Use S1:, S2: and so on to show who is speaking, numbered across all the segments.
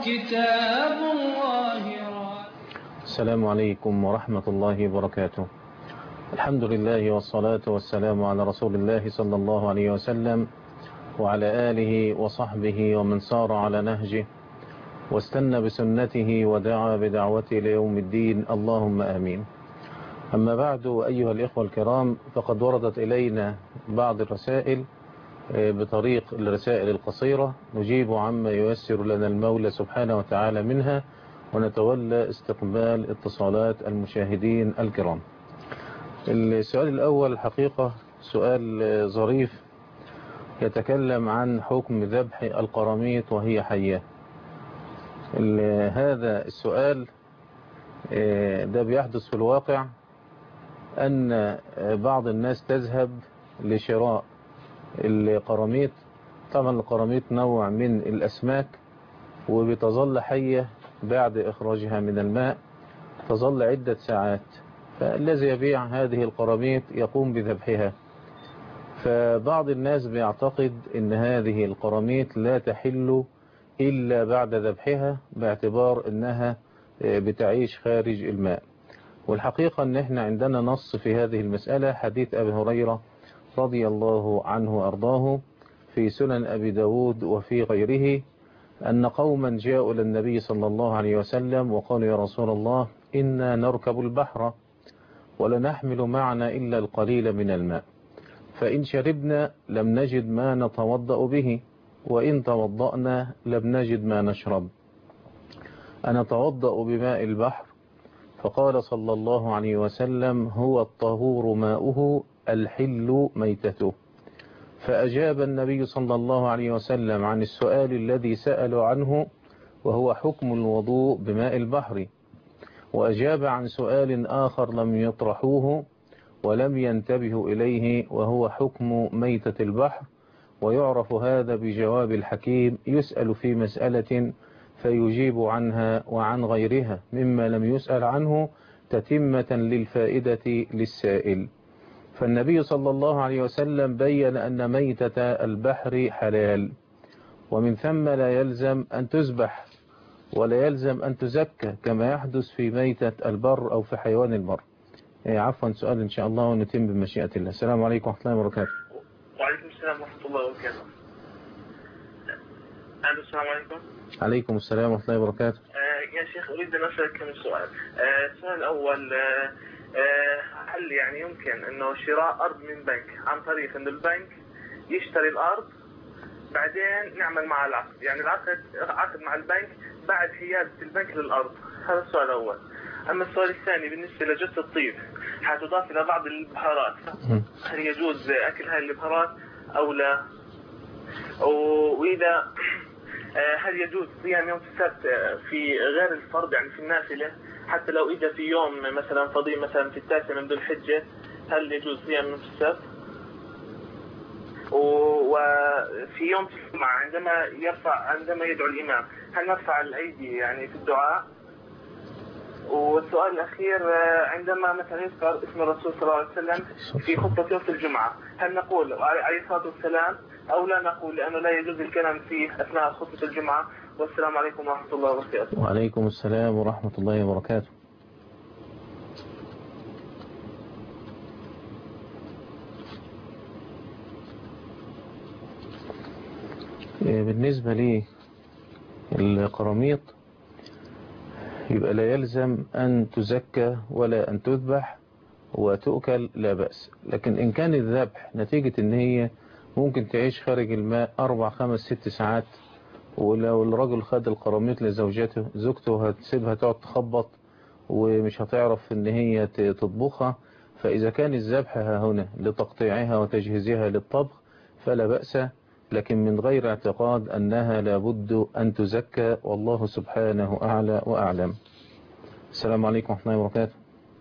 S1: كتاب الله
S2: السلام عليكم ورحمة الله وبركاته. الحمد لله والصلاة والسلام على رسول الله صلى الله عليه وسلم وعلى آله وصحبه ومن سار على نهجه واستنى بسنته ودعا بدعوته ليوم الدين، اللهم آمين. أما بعد، أيها الإخوة الكرام، فقد وردت إلينا بعض الرسائل بطريق الرسائل القصيرة، نجيب عما ييسر لنا المولى سبحانه وتعالى منها، ونتولى استقبال اتصالات المشاهدين الكرام. السؤال الأول الحقيقة سؤال ظريف، يتكلم عن حكم ذبح القراميط وهي حية. هذا السؤال ده بيحدث في الواقع أن بعض الناس تذهب لشراء القراميط. طبعا القراميط نوع من الأسماك، وبتظل حية بعد إخراجها من الماء، تظل عدة ساعات، فالذي يبيع هذه القراميط يقوم بذبحها. فبعض الناس بيعتقد أن هذه القراميط لا تحل إلا بعد ذبحها، باعتبار أنها بتعيش خارج الماء. والحقيقة أن احنا عندنا نص في هذه المسألة، حديث أبي هريرة رضي الله عنه وأرضاه في سنن أبي داود وفي غيره، أن قوما جاءوا للنبي صلى الله عليه وسلم وقالوا: يا رسول الله، إنا نركب البحر ولا نحمل معنا إلا القليل من الماء، فإن شربنا لم نجد ما نتوضأ به، وإن توضأنا لم نجد ما نشرب، أنتوضأ بماء البحر؟ فقال صلى الله عليه وسلم: هو الطهور ماؤه الحل ميتته. فأجاب النبي صلى الله عليه وسلم عن السؤال الذي سألوا عنه، وهو حكم الوضوء بماء البحر، وأجاب عن سؤال آخر لم يطرحوه ولم ينتبهوا إليه، وهو حكم ميتة البحر. ويعرف هذا بجواب الحكيم، يسأل في مسألة فيجيب عنها وعن غيرها مما لم يسأل عنه، تتمة للفائدة للسائل. فالنبي صلى الله عليه وسلم بين أن ميتة البحر حلال، ومن ثم لا يلزم أن تذبح ولا يلزم أن تزكى كما يحدث في ميتة البر أو في حيوان البر. عفوا، سؤال إن شاء الله ونتم بمشيئة الله. السلام عليكم ورحمة الله وبركاته.
S3: وعليكم السلام ورحمة الله وبركاته. السلام عليكم.
S2: عليكم السلام ورحمة الله وبركاته.
S3: يا شيخ، أريد أن أسألك كم سؤال. السؤال الأول، هل يعني يمكن أنه شراء أرض من بنك عن طريق أن البنك يشتري الأرض بعدين نعمل مع العقد، يعني عقد مع البنك بعد حيازة البنك للأرض؟ هذا السؤال الأول. أما السؤال الثاني بالنسبة لجثة الطيب، حتضاف إلى بعض البهارات، هل يجوز أكل هذه البهارات أو لا؟ وإذا هل يجوز صيام يوم السبت في غير الفرض، يعني في النافلة، حتى لو إجا في يوم مثلا فضيل مثلا في 9 من ذو الحجة، هل يجوز صيام يوم السبت؟ وفي يوم الجمعة عندما يدعو الإمام، هل نرفع الأيدي يعني في الدعاء؟ والسؤال الأخير، عندما مثلا يذكر اسم الرسول صلى الله عليه وسلم في خطبة يوم الجمعة، هل نقول عليه الصلاة والسلام أو لا نقول، لأنه لا يجوز الكلام فيه أثناء خطبة الجمعة؟ والسلام عليكم ورحمة الله وبركاته.
S2: وعليكم السلام ورحمة الله وبركاته. بالنسبة لي القراميط، يبقى لا يلزم أن تزكى ولا أن تذبح وتؤكل، لا بأس. لكن إن كان الذبح نتيجة إن هي ممكن تعيش خارج الماء 4 5 6 ساعات، ولو الرجل خد القراميط لزوجته، زوجته هتسيبها تقعد تخبط ومش هتعرف إن هي تطبخها. فإذا كان الذبح هنا لتقطيعها وتجهيزها للطبخ فلا بأس، لكن من غير اعتقاد أنها لابد أن تزكى، والله سبحانه أعلى وأعلم. السلام عليكم ورحمة الله وبركاته.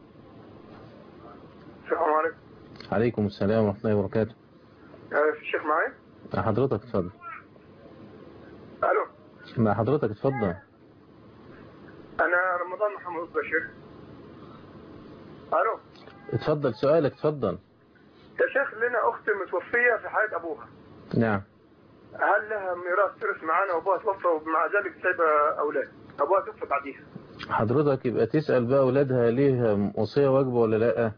S4: السلام عليكم.
S2: عليكم السلام ورحمة الله وبركاته.
S4: الشيخ معي؟
S2: حضرتك اتفضل.
S4: ألو.
S2: مع حضرتك اتفضل.
S4: أنا رمضان محمد بشير. ألو.
S2: اتفضل سؤالك، اتفضل.
S4: يا شيخ، لنا أختي متوفية في حياة أبوها.
S2: نعم.
S4: هل لها ميراث ترث معانا وابوها توفى ومع ذلك سايبه اولاد؟ ابوها توفى بعديها.
S2: حضرتك يبقى تسأل بقى أولادها ليه وصية واجبة ولا لأ.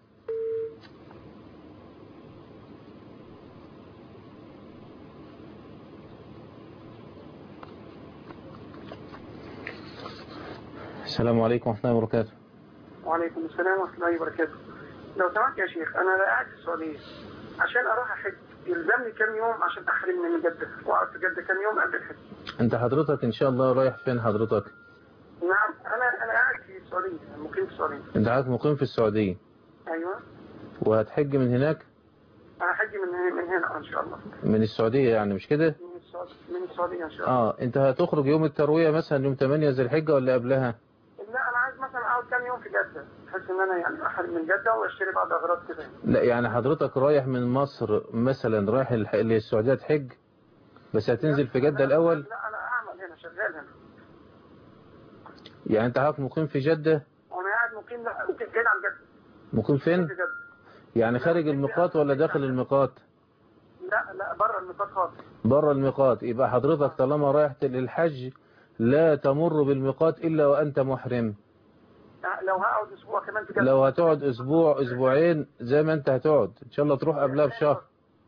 S2: السلام عليكم ورحمة الله وبركاته.
S4: وعليكم السلام ورحمه الله وبركاته. لو سمحت يا شيخ، انا قاعد في السعوديه عشان اروح احج، يلزمني كام يوم عشان احرم من جده، واقعد في جده كام يوم قبل الحج.
S2: انت حضرتك ان شاء الله رايح فين حضرتك؟
S4: نعم، انا قاعد في السعوديه، مقيم في السعوديه.
S2: انت حضرتك مقيم في السعودية
S4: ايوه.
S2: وهتحج من هناك؟
S4: انا حج من هنا ان شاء الله.
S2: من السعودية يعني مش كده؟
S4: من السعوديه ان شاء الله.
S2: انت هتخرج يوم التروية مثلا يوم 8 ذي الحجة ولا قبلها؟
S4: لا، انا عايز مثلا اقعد كام يوم في جده، بحيث ان انا يعني احرم من جده واشتري بعض اغراض كده.
S2: لا يعني حضرتك رايح من مصر مثلا رايح للسعودية تحج بس هتنزل في جدة الأول؟
S4: لا، انا اعمل هنا، شغال هنا.
S2: يعني انت حضرتك مقيم في جدة؟
S4: وانا قاعد مقيم، لا ممكن بعيد عن جده.
S2: مقيم فين؟
S4: في جده.
S2: يعني خارج الميقات ولا داخل الميقات؟
S4: لا، بره الميقات خالص.
S2: بره الميقات. يبقى حضرتك طالما رايح للحج لا تمر بالميقات إلا وأنت محرم.
S4: لو هقعد اسبوع كمان في جده.
S2: لو هتقعد أسبوع أسبوعين زي ما أنت هتقعد إن شاء الله تروح قبلها بشهر.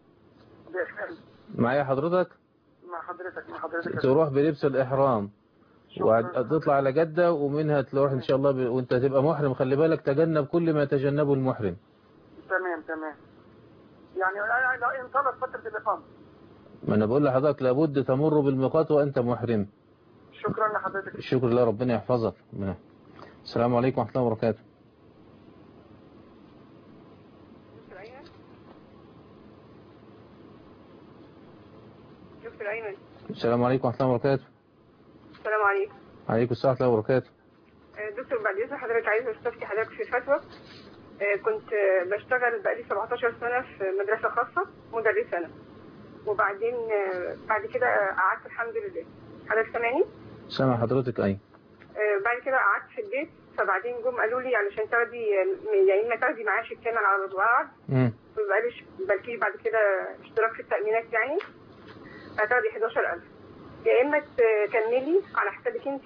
S2: معايا حضرتك؟
S4: مع حضرتك.
S2: تروح بلبس الإحرام وتطلع على جدة ومنها تروح إن شاء الله وأنت تبقى محرم. خلي بالك تجنب كل ما يتجنبه المحرم.
S4: تمام. يعني ان طالت فتره الاقامه.
S2: ما أنا بقول لحضرتك لابد تمر بالميقات وأنت محرم.
S4: شكرا لحضرتك.
S2: شكرا لله، ربنا يحفظك. السلام عليكم ورحمة الله وبركاته.
S5: دكتور أيمن.
S2: السلام عليكم ورحمة الله وبركاته.
S5: السلام عليكم.
S2: عليكم السلام ورحمة الله وبركاته.
S5: دكتور بعد إذن حضرتك عايزة أستفتي حضرتك في فتوى. كنت بشتغل بقالي 17 سنة في مدرسة خاصة مدرسة أنا، وبعدين بعد كده قعدت الحمد لله. حضرتك سامعني؟
S2: سامع حضرتك. أي
S5: بعد كده قعدت في البيت، فبعدين جم قالوا لي علشان تاخدي يعني ما تاخدي معاش الكامل على الوعد، بلكي بعد كده اشتراك في التأمينات، يعني هتاخدي 11,000 يا إما تكملي على حسابك أنت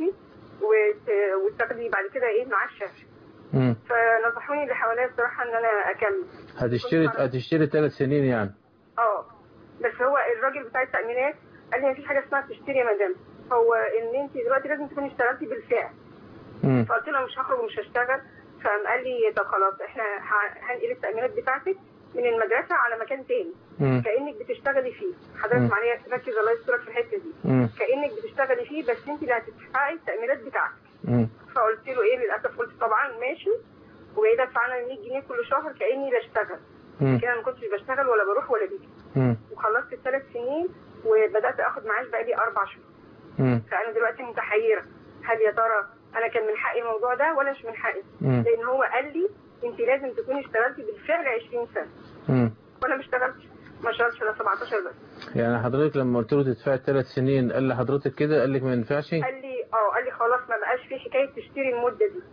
S5: وتاخدي بعد كده إيه معاش شهري. فنصحوني اللي حواليا الصراحة إن أنا أكمل.
S2: هتشتري 3 سنين يعني؟
S5: بس هو الراجل بتاع التأمينات قال لي مفيش حاجة اسمها تشتري يا مدام، هو إن أنت دلوقتي لازم تكوني اشتغلتي بالفعل. فقلت له مش هخرج ومش هشتغل. فقال لي طب خلاص احنا هنقل التأمينات بتاعتك من المدرسة على مكان تاني كأنك بتشتغلي فيه. حضرتك معايا ركز الله يسترك في الحتة دي. كأنك بتشتغلي فيه بس انت اللي هتدفعي التأمينات بتاعتك. فقلت له ايه للأسف، قلت طبعا ماشي، وبقيت ادفع انا 100 جنيه كل شهر كأني بشتغل. كده ما كنتش بشتغل ولا بروح ولا بيجي. وخلصت ال3 سنين وبدأت اخد معاش بقالي 4 شهور. فانا دلوقتي متحيرة، هل يا ترى انا كان من حقي الموضوع ده ولا مش من حقي؟ لان هو قال لي انت لازم تكوني اشتغلتي بالفعل 20 سنة. وانا ما اشتغلتش الا 17 بس.
S2: يعني حضرتك لما قلت له تدفعي 3 سنين قال لحضرتك كده؟ قال لك ما ينفعش؟
S5: قال لي خلاص ما بقاش في حكايه تشتري المده دي.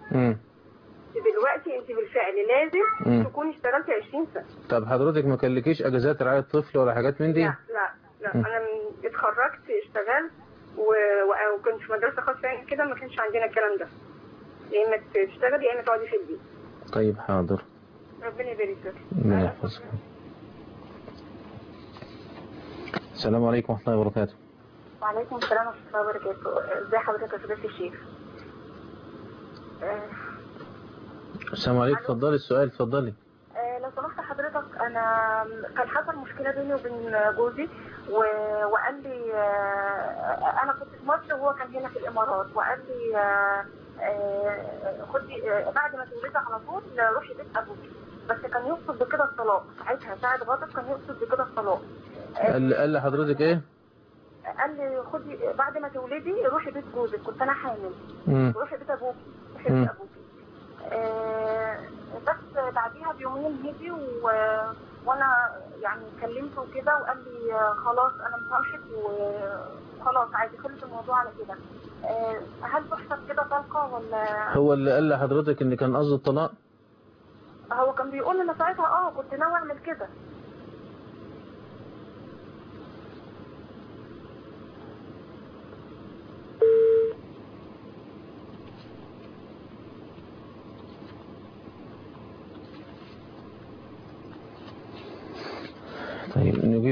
S5: دلوقتي انت بالفعل لازم تكوني اشتغلتي 20 سنة.
S2: طب حضرتك ما كلكيش اجازات رعاية طفل ولا حاجات من دي؟
S5: لا انا اتخرجت اشتغلت وكنت في مدرسة خاصة يعني كده، ما كانش عندنا الكلام ده، يا اما تشتغلي يا اما تقعدي في البيت.
S2: طيب حاضر،
S5: ربنا يبارك فيك.
S2: ربنا يحفظك. السلام عليكم ورحمة الله وبركاته.
S6: وعليكم السلام ورحمة الله وبركاته. ازي حضرتك يا فضيلة الشيخ؟
S2: السلام عليكم. اتفضلي السؤال، اتفضلي.
S6: لو سمحت حضرتك، انا كان حصل مشكلة بيني وبين جوزي وقال لي انا كنت في مصر وهو كان هنا في الامارات، وقال لي خدي بعد ما تولدي على طول روحي بيت ابوكي، بس كان يقصد بكده الطلاق. ساعة غضب كان يقصد بكده الطلاق.
S2: قال لحضرتك ايه؟
S6: قال لي خدي بعد ما تولدي روحي بيت جوزك، كنت انا حامل، روحي بيت ابوكي، روحي بيت ابوكي. بس بعديها بيومين هيجي وانا يعني كلمته وكده، وقال لي خلاص انا مسامحك وخلاص عادي، خلص الموضوع على كده. هل تحسب كده طلقه ولا؟
S2: هو اللي قال لحضرتك ان كان قصد الطلاق؟
S6: هو كان بيقول لي ساعتها كنت ناوي اعمل كده.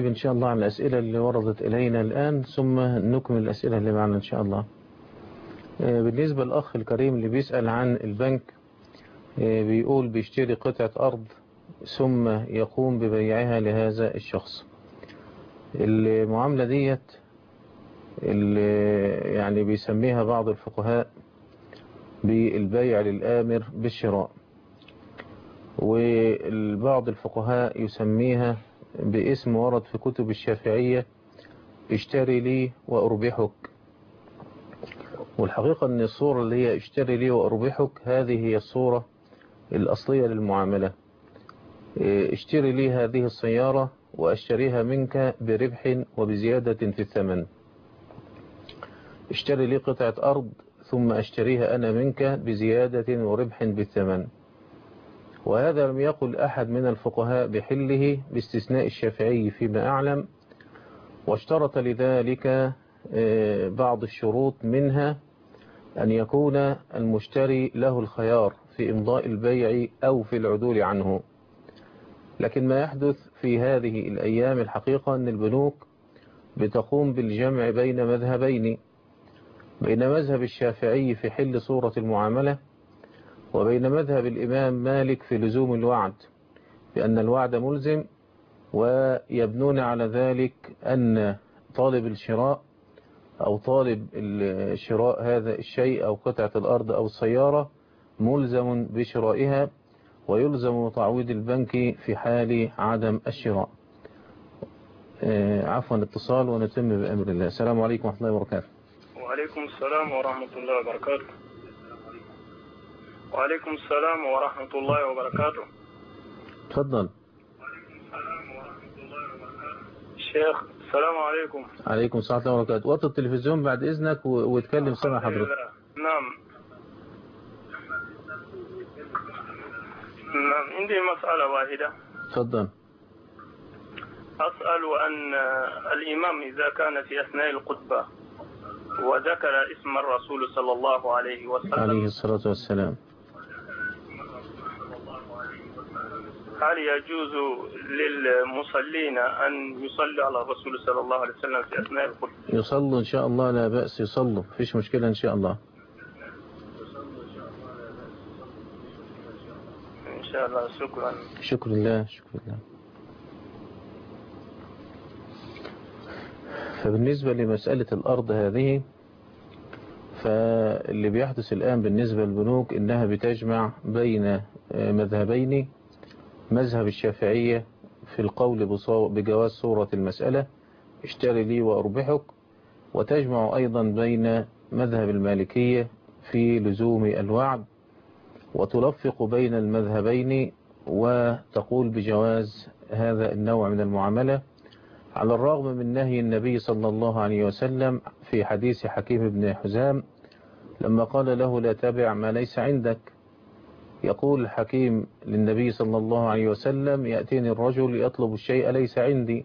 S2: إن شاء الله على الأسئلة اللي وردت إلينا الآن ثم نكمل الأسئلة اللي معنا إن شاء الله. بالنسبة للأخ الكريم اللي بيسأل عن البنك، بيقول بيشتري قطعة أرض ثم يقوم ببيعها لهذا الشخص. المعاملة ديت اللي يعني بيسميها بعض الفقهاء بالبيع للآمر بالشراء، والبعض الفقهاء يسميها باسم ورد في كتب الشافعية اشتري لي وأربحك. والحقيقة أن الصورة اللي هي اشتري لي وأربحك هذه هي الصورة الأصلية للمعاملة. اشتري لي هذه السيارة وأشتريها منك بربح وبزيادة في الثمن. اشتري لي قطعة أرض ثم أشتريها أنا منك بزيادة وربح بالثمن. وهذا لم يقل أحد من الفقهاء بحله باستثناء الشافعي فيما أعلم، واشترط لذلك بعض الشروط، منها أن يكون المشتري له الخيار في إمضاء البيع أو في العدول عنه. لكن ما يحدث في هذه الأيام الحقيقة أن البنوك بتقوم بالجمع بين مذهبين، بين مذهب الشافعي في حل صورة المعاملة وبين مذهب الإمام مالك في لزوم الوعد، بأن الوعد ملزم، ويبنون على ذلك أن طالب الشراء أو طالب الشراء هذا الشيء أو قطعة الأرض أو السيارة ملزم بشرائها ويلزم تعويض البنك في حال عدم الشراء. عفوا اتصال ونتم بأمر الله. السلام عليكم ورحمة الله وبركاته.
S7: وعليكم السلام ورحمة الله وبركاته. وعليكم السلام ورحمة الله وبركاته.
S2: تفضل.
S7: الشيخ السلام عليكم.
S2: عليكم السلام ورحمة الله وبركاته. وطي التلفزيون بعد إذنك واتكلم سمع حضرتك.
S7: نعم. عندي مسألة واحدة.
S2: تفضل.
S7: أسأل أن الإمام إذا كان في أثناء الخطبة وذكر اسم الرسول صلى الله عليه وسلم
S2: عليه الصلاة والسلام،
S7: هل يجوز للمصلين أن يصلوا على الرسول صلى الله عليه وسلم في أثناء الخطبة؟
S2: يصلوا إن شاء الله، لا بأس، يصلوا، فيش مشكلة إن شاء الله.
S7: إن شاء الله. شكرا.
S2: شكر الله. شكر الله. فبالنسبة لمسألة الأرض هذه، فاللي بيحدث الآن بالنسبة للبنوك إنها بتجمع بين مذهبين، مذهب الشافعية في القول بجواز صورة المسألة اشتري لي وأربحك، وتجمع أيضا بين مذهب المالكية في لزوم الوعد، وتلفق بين المذهبين وتقول بجواز هذا النوع من المعاملة، على الرغم من نهي النبي صلى الله عليه وسلم في حديث حكيم بن حزام لما قال له لا تبع ما ليس عندك. يقول الحكيم للنبي صلى الله عليه وسلم يأتيني الرجل يطلب الشيء ليس عندي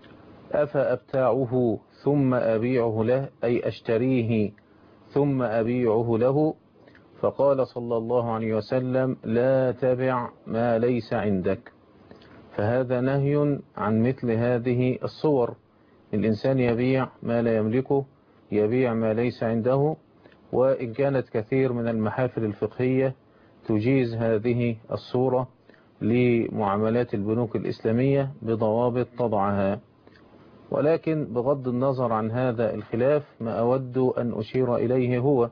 S2: أفأبتاعه ثم أبيعه له، أي أشتريه ثم أبيعه له؟ فقال صلى الله عليه وسلم لا تبع ما ليس عندك. فهذا نهي عن مثل هذه الصور. الإنسان يبيع ما لا يملكه، يبيع ما ليس عنده، وإن كانت كثير من المحافل الفقهية تجيز هذه الصورة لمعاملات البنوك الإسلامية بضوابط تضعها. ولكن بغض النظر عن هذا الخلاف، ما أود أن أشير إليه هو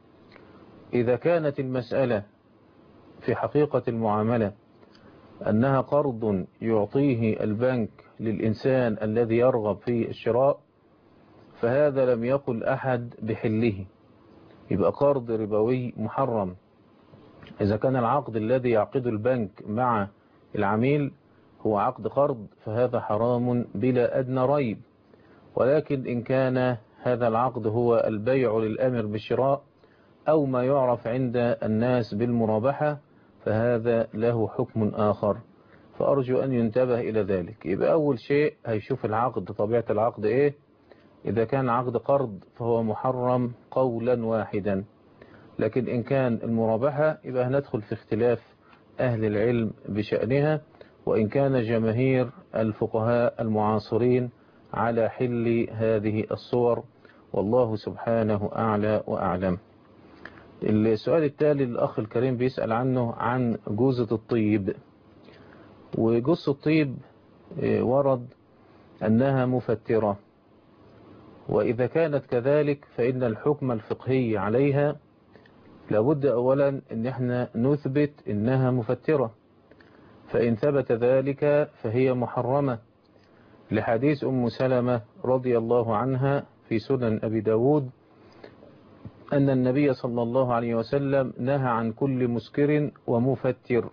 S2: إذا كانت المسألة في حقيقة المعاملة أنها قرض يعطيه البنك للإنسان الذي يرغب في الشراء، فهذا لم يقل أحد بحله، يبقى قرض ربوي محرم. إذا كان العقد الذي يعقد البنك مع العميل هو عقد قرض فهذا حرام بلا أدنى ريب. ولكن إن كان هذا العقد هو البيع للأمر بالشراء أو ما يعرف عند الناس بالمرابحة فهذا له حكم آخر، فأرجو أن ينتبه إلى ذلك. يبقى أول شيء هيشوف العقد، طبيعة العقد إيه. إذا كان عقد قرض فهو محرم قولا واحدا، لكن إن كان المرابحة يبقى هندخل في اختلاف أهل العلم بشأنها. وإن كان جماهير الفقهاء المعاصرين على حل هذه الصور، والله سبحانه أعلى وأعلم. السؤال التالي الأخ الكريم بيسأل عنه عن جوزة الطيب. وجوز الطيب ورد أنها مفترة، وإذا كانت كذلك فإن الحكم الفقهي عليها لابد أولا أن احنا نثبت أنها مفترة، فإن ثبت ذلك فهي محرمة، لحديث أم سلمة رضي الله عنها في سنن أبي داود أن النبي صلى الله عليه وسلم نهى عن كل مسكر ومفتر.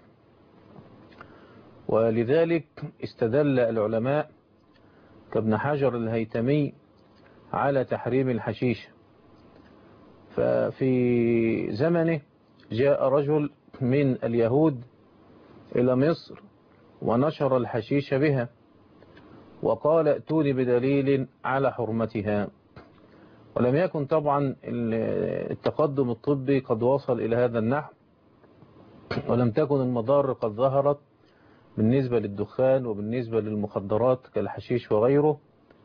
S2: ولذلك استدل العلماء كابن حجر الهيتمي على تحريم الحشيش. ففي زمنه جاء رجل من اليهود إلى مصر ونشر الحشيش بها، وقال ائتوني بدليل على حرمتها. ولم يكن طبعا التقدم الطبي قد وصل إلى هذا النحو، ولم تكن المضار قد ظهرت بالنسبة للدخان وبالنسبة للمخدرات كالحشيش وغيره.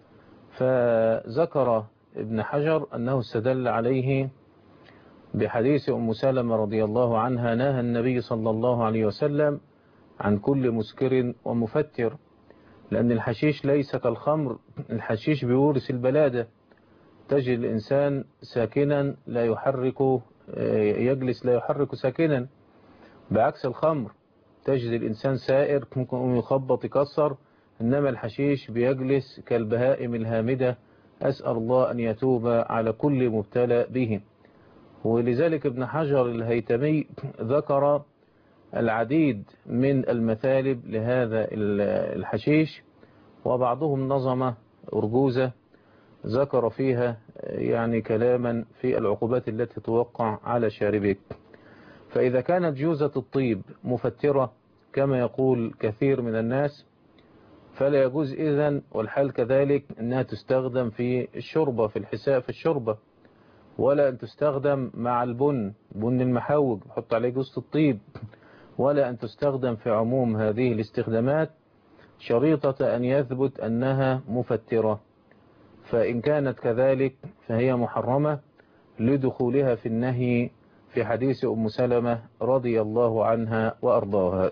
S2: فذكر ابن حجر أنه استدل عليه بحديث أم سلمة رضي الله عنها نهى النبي صلى الله عليه وسلم عن كل مسكر ومفتر، لأن الحشيش ليس كالخمر، الحشيش بيورث البلادة، تجد الإنسان ساكنا لا يحرك، يجلس لا يحرك ساكنا، بعكس الخمر تجد الإنسان سائر ممكن يخبط يكسر، إنما الحشيش بيجلس كالبهائم الهامدة. أسأل الله أن يتوب على كل مبتلى به. ولذلك ابن حجر الهيتمي ذكر العديد من المثالب لهذا الحشيش، وبعضهم نظم أرجوزة ذكر فيها يعني كلاما في العقوبات التي توقع على شاربه. فإذا كانت جوزة الطيب مفترة كما يقول كثير من الناس فلا يجوز إذن، والحال كذلك أنها تستخدم في الشوربة، في الحساء في الشوربة، ولا أن تستخدم مع بن المحوج حط عليه جوزة الطيب، ولا أن تستخدم في عموم هذه الاستخدامات، شريطة أن يثبت أنها مفترة. فإن كانت كذلك فهي محرمة لدخولها في النهي في حديث أم سلمة رضي الله عنها وأرضاها.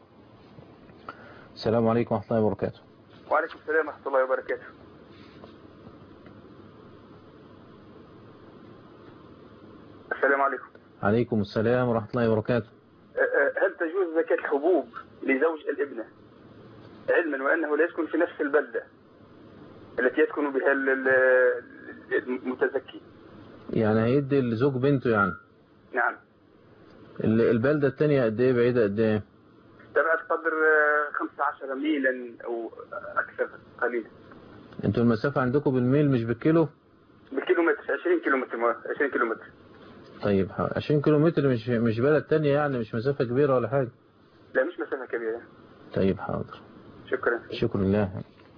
S2: السلام عليكم ورحمة الله وبركاته.
S8: وعليكم السلام ورحمة الله وبركاته. السلام عليكم.
S2: عليكم السلام ورحمة الله وبركاته.
S8: هل تجوز زكاة الحبوب لزوج الابنة علما وأنه لا يسكن في نفس البلدة التي يسكن بها المتزكي؟
S2: يعني هيدي لزوج بنته يعني؟
S8: نعم.
S2: البلدة الثانية قد ايه، بعيدة قد ايه؟
S8: تبعد قدر 15 ميلا أو أكثر قليلا.
S2: انتوا المسافة عندكم بالميل مش بالكيلو؟
S8: بالكيلومتر، 20 كيلومتر. 20 كيلومتر.
S2: طيب 20 كيلومتر مش بلد تانية يعني، مش مسافة كبيرة ولا حاجة؟
S8: لا مش مسافة كبيرة.
S2: طيب حاضر.
S8: شكرا.
S2: شكرا لله.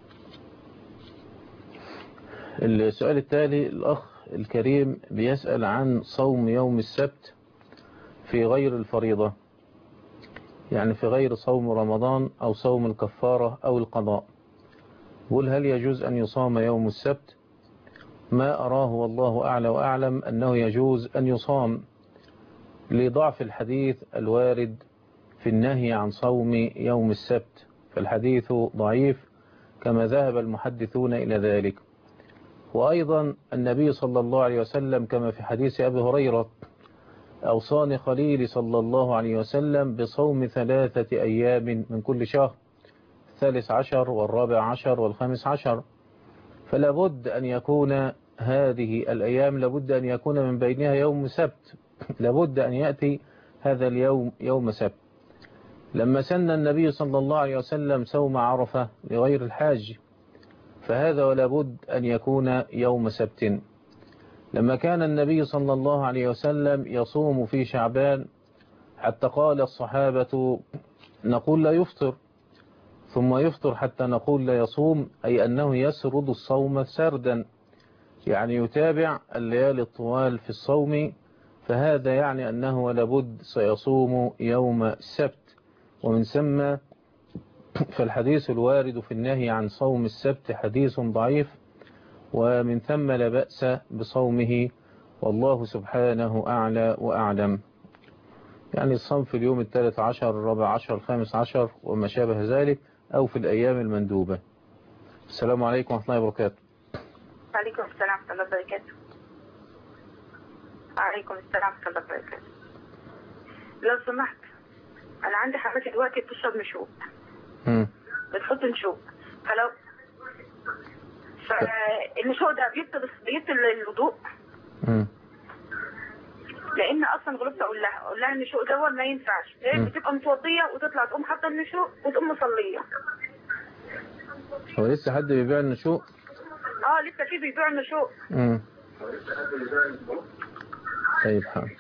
S2: السؤال التالي الأخ الكريم بيسأل عن صوم يوم السبت في غير الفريضة، يعني في غير صوم رمضان أو صوم الكفارة أو القضاء. يقول هل يجوز أن يصام يوم السبت؟ ما أراه والله أعلى وأعلم أنه يجوز أن يصام لضعف الحديث الوارد في النهي عن صوم يوم السبت، فالحديث ضعيف كما ذهب المحدثون إلى ذلك. وأيضا النبي صلى الله عليه وسلم كما في حديث أبي هريرة أوصاني خليلي صلى الله عليه وسلم بصوم 3 أيام من كل شهر، 13 و14 و15، فلا بد أن يكون هذه الأيام لابد أن يكون من بينها يوم سبت، لابد أن يأتي هذا اليوم يوم سبت. لما سن النبي صلى الله عليه وسلم صوم عرفة لغير الحاج فهذا ولا بد أن يكون يوم سبت. لما كان النبي صلى الله عليه وسلم يصوم في شعبان حتى قال الصحابة نقول لا يفطر، ثم يفطر حتى نقول لا يصوم، أي أنه يسرد الصوم سردا، يعني يتابع الليالي الطوال في الصوم، فهذا يعني أنه لابد سيصوم يوم السبت. ومن ثم فالحديث الوارد في النهي عن صوم السبت حديث ضعيف، ومن ثم لا بأس بصومه، والله سبحانه أعلى وأعلم. يعني الصوم في اليوم 13 14 15 وما شابه ذلك، أو في الأيام المندوبة. السلام عليكم ورحمة الله وبركاته.
S6: وعليكم السلام ورحمة الله وبركاته. وعليكم السلام ورحمة الله وبركاته. لو سمحت، أنا عندي حماتي دلوقتي بتشرب نشوء، بتحط نشوء، فالنشوء ده بيبطل الوضوء. لان اصلا غلطت اقول لها النشوء ده ما ينفعش، هي بتبقى متوضيه وتطلع تقوم حاطه النشوء وتقوم مصليه.
S2: هو لسه حد بيبيع النشوء؟
S6: لسه في بيبيع النشوء.
S2: طيب حاضر.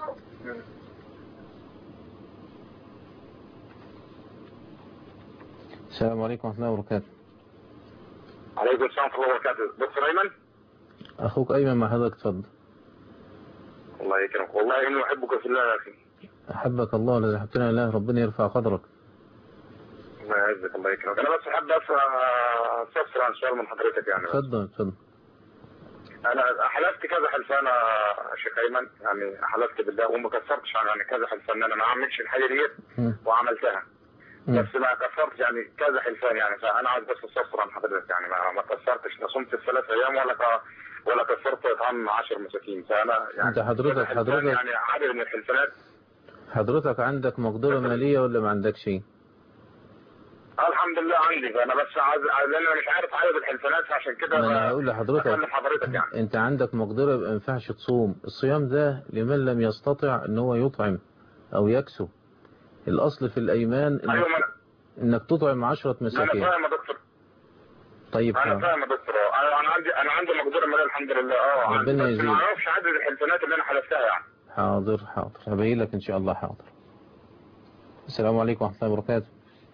S2: السلام عليكم ورحمة الله وبركاته.
S9: عليكم السلام ورحمة الله وبركاته. دكتور أيمن؟
S2: أخوك أيمن مع حضرتك، اتفضل.
S9: الله يكرمك، والله إني أحبك في الله يا أخي.
S2: أحبك الله والذي أحبتنا الله، ربنا يرفع قدرك.
S9: الله يعزك، الله يكرمك. أنا بس حابب أستفسر عن سؤال من حضرتك يعني.
S2: اتفضل.
S9: أنا حلفت كذا حلفان يا شيخ أيمن، يعني حلفت بالله وما كسرتش يعني كذا حلفان، أنا ما عملتش الحاجة ديت وعملتها. بس ما كسرت يعني كذا حلفان يعني، فأنا عايز بس أستفسر عن حضرتك يعني ما كسرتش، لا صمت ال3 أيام ولا كسرت إطعام 10 مساكين، فأنا يعني
S2: أنت حضرتك
S9: يعني عدد من الحلفانات.
S2: حضرتك عندك مقدرة مالية ولا ما عندكش شيء؟
S9: الحمد لله عندي، فأنا بس لأن أنا مش عارف عدد الحلفانات، عشان كده
S2: أنا هقول لحضرتك
S9: يعني.
S2: أنت عندك مقدرة يبقى ما ينفعش تصوم. الصيام ده لمن لم يستطع إن هو يطعم أو يكسو. الأصل في الأيمان إنك تطعم 10 مساكين.
S9: أنا فاهم يا دكتور.
S2: طيب
S9: أنا فاهم يا دكتور. أنا عندي مقدرة مالية الحمد لله.
S2: ربنا يزيد.
S9: ما أعرفش عدد الحلفانات اللي أنا حلفتها يعني.
S2: حاضر هبين لك إن شاء الله. حاضر. السلام عليكم ورحمة الله وبركاته.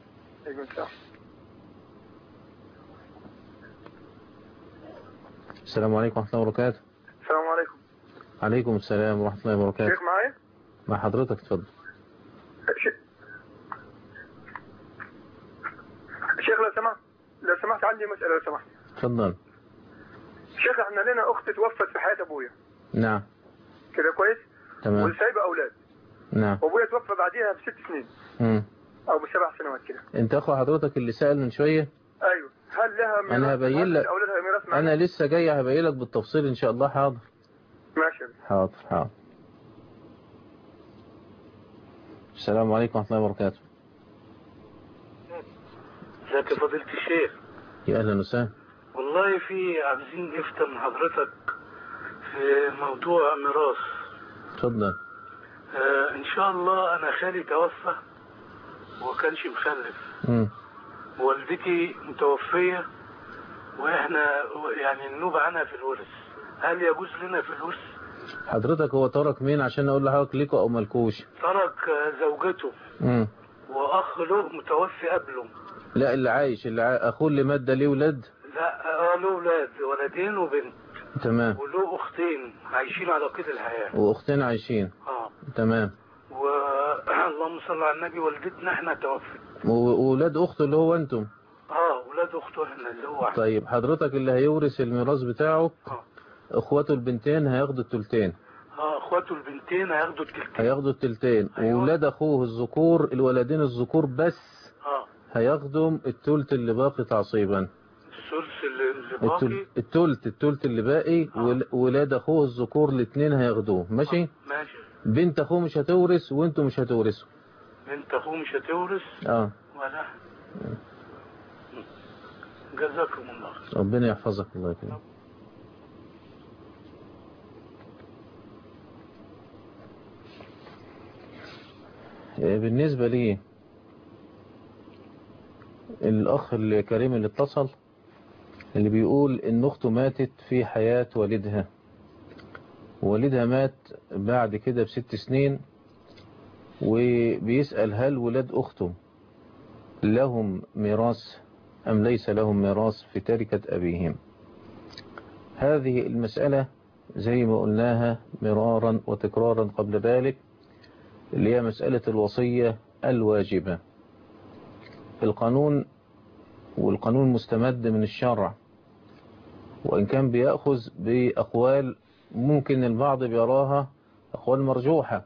S2: السلام عليكم ورحمة الله وبركاته.
S4: السلام عليكم.
S2: عليكم السلام ورحمة الله وبركاته.
S4: شيخ معايا؟
S2: مع حضرتك، اتفضل.
S4: شيخ لو سمحت عندي مسألة لو سمحت.
S2: اتفضل.
S4: شيخ احنا لنا اخت توفت في حياة ابويا.
S2: نعم.
S4: كده كويس؟
S2: تمام.
S4: وسايبه اولاد.
S2: نعم.
S4: وابويا توفى بعديها ب6 سنين. او ب7 سنوات كده.
S2: انت اخو حضرتك اللي سأل من شوية؟
S4: ايوه. هل لها ميراث؟
S2: انا هبين لك.
S4: اولادها ميراث معايا؟
S2: انا لسه جاي هبين لك بالتفصيل ان شاء الله. حاضر.
S4: ماشي.
S2: حاضر. السلام عليكم ورحمة الله وبركاته.
S10: ازيك يا فضيلة الشيخ؟
S2: يا اهلا وسهلا.
S10: والله عايزين نفتح من حضرتك في موضوع ميراث.
S2: اتفضل.
S10: ان شاء الله انا خالي توفى وكانش مخلف. والدتي متوفية واحنا يعني النوب عنها في الورث، هل يجوز لنا في الورث؟
S2: حضرتك هو ترك مين عشان اقول لحضرتك ليكوا او ملكوش؟
S10: ترك زوجته واخ له متوفي قبله.
S2: لا اللي عايش اخوه اللي مات ده ليه ولاد؟
S10: لا له ولاد، ولدين وبنت.
S2: تمام.
S10: وله اختين عايشين على قيد الحياة.
S2: واختين عايشين. تمام.
S10: اللهم صل على النبي، والدتنا احنا توفت.
S2: وولاد اخته اللي هو انتم؟
S10: ولاد اخته احنا اللي هو احنا.
S2: طيب حضرتك اللي هيورث الميراث بتاعه اخواته البنتين هياخدوا الثلثين.
S10: اخواته البنتين
S2: هياخدوا الثلثين. وولاد اخوه الذكور الولدين الذكور بس هياخدوا الثلث اللي باقي تعصيبا.
S10: الثلث اللي باقي
S2: الثلث اللي باقي. ولاد اخوه الذكور الاثنين هياخدوه. ماشي.
S10: ماشي.
S2: بنت اخوه مش هتورث وانتوا مش هتورثوا.
S10: بنت اخوه مش هتورث ولا. جزاكم الله.
S2: ربنا يحفظك. الله يكرمك. بالنسبة لي الأخ الكريم اللي اتصل اللي بيقول إن أخته ماتت في حياة والدها، والدها مات بعد كده ب6 سنين، وبيسأل هل ولاد أخته لهم ميراث أم ليس لهم ميراث في تركة أبيهم. هذه المسألة زي ما قلناها مرارا وتكرارا قبل ذلك، اللي هي مسألة الوصية الواجبة. القانون، والقانون مستمد من الشرع، وإن كان بيأخذ بأقوال ممكن البعض بيراها أقوال مرجوحة،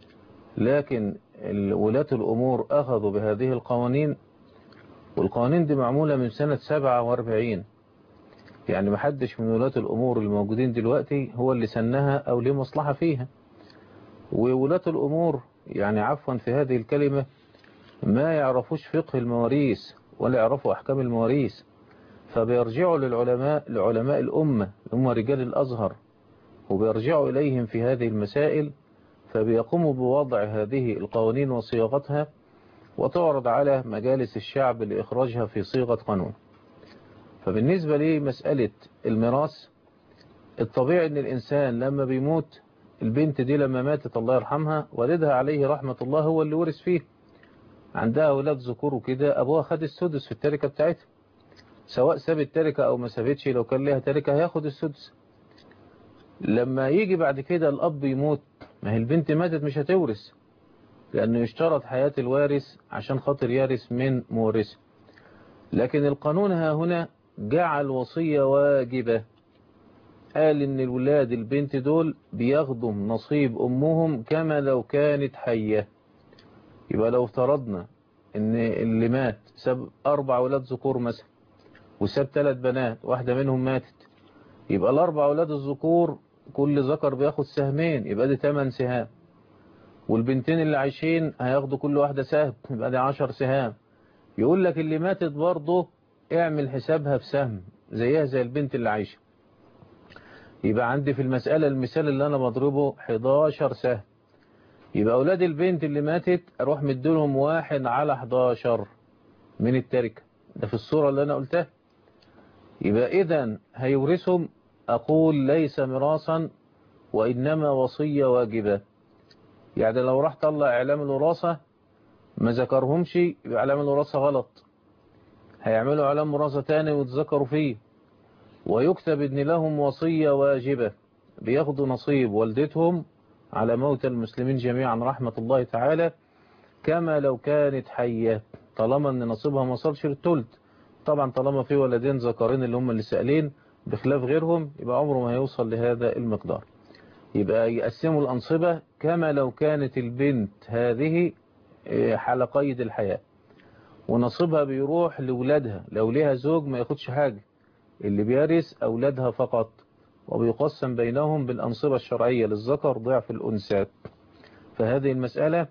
S2: لكن ولاة الأمور أخذوا بهذه القوانين، والقوانين دي معمولة من سنة 47، يعني محدش من ولاة الأمور الموجودين دلوقتي هو اللي سنها أو ليه مصلحة فيها. وولاة الأمور يعني عفوا في هذه الكلمة ما يعرفوش فقه المواريث ولا يعرفوا أحكام المواريث، فبيرجعوا لعلماء الأمة هم رجال الأزهر، وبيرجعوا إليهم في هذه المسائل، فبيقوموا بوضع هذه القوانين وصياغتها وتعرض على مجالس الشعب لإخراجها في صيغة قانون. فبالنسبة لي مسألة الميراث، الطبيعي أن الإنسان لما بيموت، البنت دي لما ماتت الله يرحمها والدها عليه رحمة الله هو اللي ورث فيه، عندها أولاد ذكور وكده، أبوها خد السدس في التركة بتاعتها، سواء ساب التركة أو ما سابتش، لو كان لها تركة هياخد السدس. لما يجي بعد كده الأب يموت، ما هي البنت ماتت مش هتورث، لأنه يشترط حياة الوارث عشان خاطر يرث من مورثه. لكن القانون ها هنا جعل وصية واجبة، قال إن الولاد البنت دول بياخدوا نصيب أمهم كما لو كانت حية. يبقى لو افترضنا إن اللي مات ساب 4 أولاد ذكور مثلا، وساب 3 بنات، واحدة منهم ماتت، يبقى ال4 أولاد الذكور كل ذكر بياخد سهمين، يبقى دي 8 سهام، والبنتين اللي عايشين هياخدوا كل واحدة سهم، يبقى دي 10 سهام. يقول لك اللي ماتت برضه اعمل حسابها بسهم زيها زي البنت اللي عايشة. يبقى عندي في المسألة المثال اللي أنا بضربه 11 سهم، يبقى أولاد البنت اللي ماتت أروح مديلهم 1/11 من التركة، ده في الصورة اللي أنا قلتها. يبقى إذن هيورثهم، أقول ليس ميراثا وإنما وصية واجبة. يعني لو راح طلع إعلام الوراثة ما ذكرهمش، يبقى إعلام الوراثة غلط، هيعملوا إعلام وراثة تاني ويتذكروا فيه، ويكتب إن لهم وصية واجبة، بياخدوا نصيب والدتهم على موت المسلمين جميعا رحمة الله تعالى كما لو كانت حية، طالما أن نصيبها ما وصلش للثلث. طبعا طالما في ولدين ذكرين اللي هم اللي سألين بخلاف غيرهم، يبقى عمره ما هيوصل لهذا المقدار. يبقى يقسموا الأنصبة كما لو كانت البنت هذه حال قيد الحياة، ونصيبها بيروح لولادها، لو ليها زوج ما ياخدش حاجة، اللي بيرث أولادها فقط، وبيقسم بينهم بالأنصبة الشرعية، للذكر ضعف الأنثى. فهذه المسألة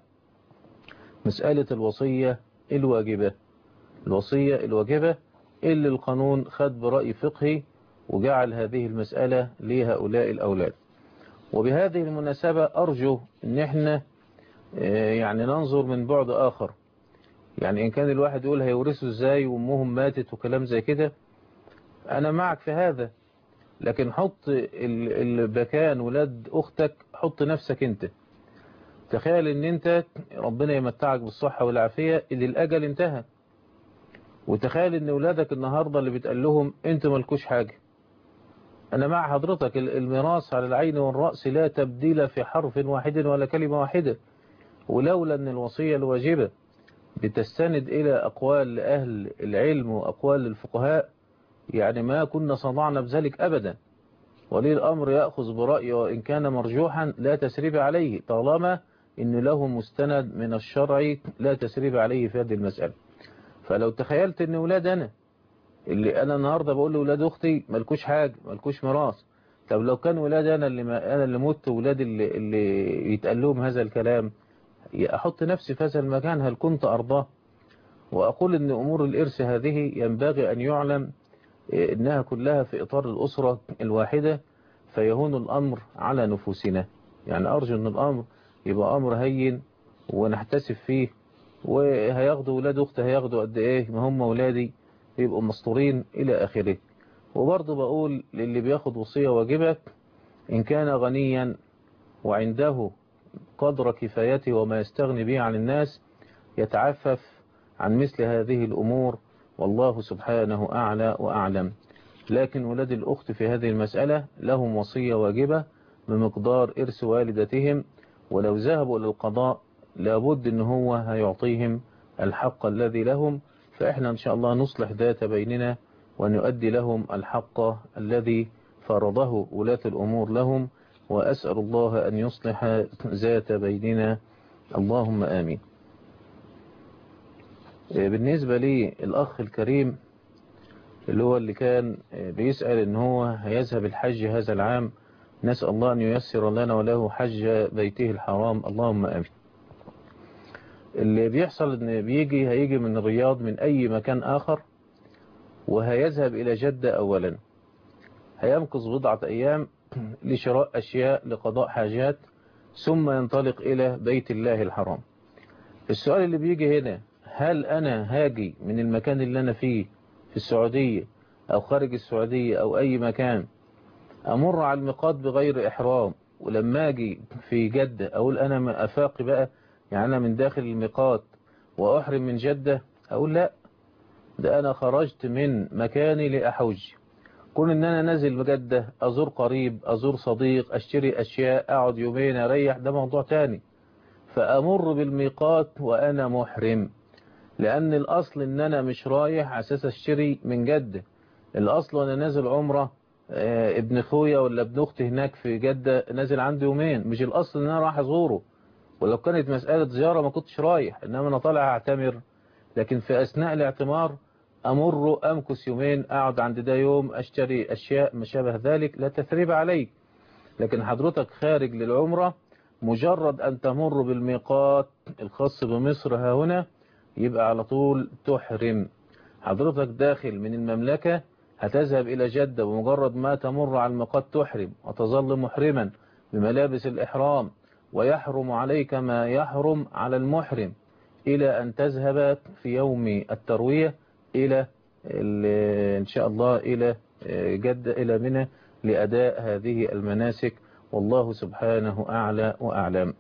S2: مسألة الوصية الواجبة، الوصية الواجبة اللي القانون خد برأي فقهي وجعل هذه المسألة لهؤلاء الأولاد. وبهذه المناسبة أرجو أن احنا يعني ننظر من بعد آخر. يعني إن كان الواحد يقول هيورثوا ازاي وامهم ماتت وكلام زي كده، أنا معك في هذا، لكن حط المكان ولاد أختك، حط نفسك أنت. تخيل أن أنت ربنا يمتعك بالصحة والعافية اللي الأجل انتهى، وتخيل أن ولادك النهاردة اللي بتقال لهم أنتوا مالكوش حاجة. أنا مع حضرتك، الميراث على العين والرأس لا تبديل في حرف واحد ولا كلمة واحدة، ولولا أن الوصية الواجبة بتستند إلى أقوال أهل العلم وأقوال الفقهاء يعني ما كنا صنعنا بذلك أبدا. ولي الأمر يأخذ برأيه وإن كان مرجوحا لا تسريب عليه، طالما إن له مستند من الشرع لا تسريب عليه في هذه المسألة. فلو تخيلت إن ولاد أنا اللي أنا النهاردة بقول لولاد أختي مالكوش حاجة، مالكوش ميراث، طب لو كان ولاد أنا اللي مت، ولاد اللي يتقال لهم هذا الكلام، أحط نفسي في هذا المكان، هل كنت أرضاه؟ وأقول إن أمور الإرث هذه ينبغي أن يعلم إنها كلها في إطار الأسرة الواحدة، فيهون الأمر على نفوسنا. يعني أرجو أن الأمر يبقى أمر هين ونحتسب فيه، وهياخدوا ولاد أختي هياخدوا قد إيه، ما هم ولادي يبقوا مسطورين إلى آخره. وبرضه بقول للي بياخد وصية واجبة، إن كان غنيا وعنده قدر كفايته وما يستغني به عن الناس يتعفف عن مثل هذه الأمور، والله سبحانه أعلى وأعلم. لكن ولاد الأخت في هذه المسألة لهم وصية واجبة بمقدار إرث والدتهم، ولو ذهبوا إلى القضاء لابد أن هو هيعطيهم الحق الذي لهم، فإحنا إن شاء الله نصلح ذات بيننا ونؤدي لهم الحق الذي فرضه ولاة الأمور لهم، وأسأل الله أن يصلح ذات بيننا، اللهم آمين. بالنسبة لي الأخ الكريم اللي هو اللي كان بيسأل إن هو هيذهب الحج هذا العام، نسأل الله أن ييسر لنا وله حج بيته الحرام، اللهم آمين. اللي بيحصل إن هيجي من الرياض من أي مكان آخر وهيذهب إلى جدة أولا، هيمكث بضعة أيام لشراء أشياء لقضاء حاجات، ثم ينطلق إلى بيت الله الحرام. السؤال اللي بيجي هنا، هل أنا هاجي من المكان اللي أنا فيه في السعودية أو خارج السعودية أو أي مكان أمر على الميقات بغير إحرام، ولما أجي في جدة أقول أنا أفاقي بقى، يعني أنا من داخل الميقات وأحرم من جدة؟ أقول لا، ده أنا خرجت من مكاني لأحج، كون إن أنا نازل بجدة أزور قريب أزور صديق أشتري أشياء أقعد يومين أريح، ده موضوع تاني. فأمر بالميقات وأنا محرم، لأن الأصل إن أنا مش رايح أساس أشتري من جدة، الأصل وأنا نازل عمرة ابن أخويا ولا ابن أختي هناك في جدة نازل عندي يومين، مش الأصل إن أنا راح أزوره. ولو كانت مسألة زيارة ما كنتش رايح، إنما أنا طالع أعتمر، لكن في أثناء الاعتمار أمكث يومين، أقعد عند ده يوم أشتري أشياء ما شابه ذلك، لا تثريب عليك. لكن حضرتك خارج للعمرة، مجرد أن تمر بالميقات الخاص بمصر ها هنا يبقى على طول تحرم. حضرتك داخل من المملكة هتذهب إلى جدة، ومجرد ما تمر على الميقات تحرم، وتظل محرما بملابس الإحرام، ويحرم عليك ما يحرم على المحرم إلى أن تذهب في يوم التروية إلى إن شاء الله إلى جدة إلى منى لأداء هذه المناسك، والله سبحانه أعلى وأعلم.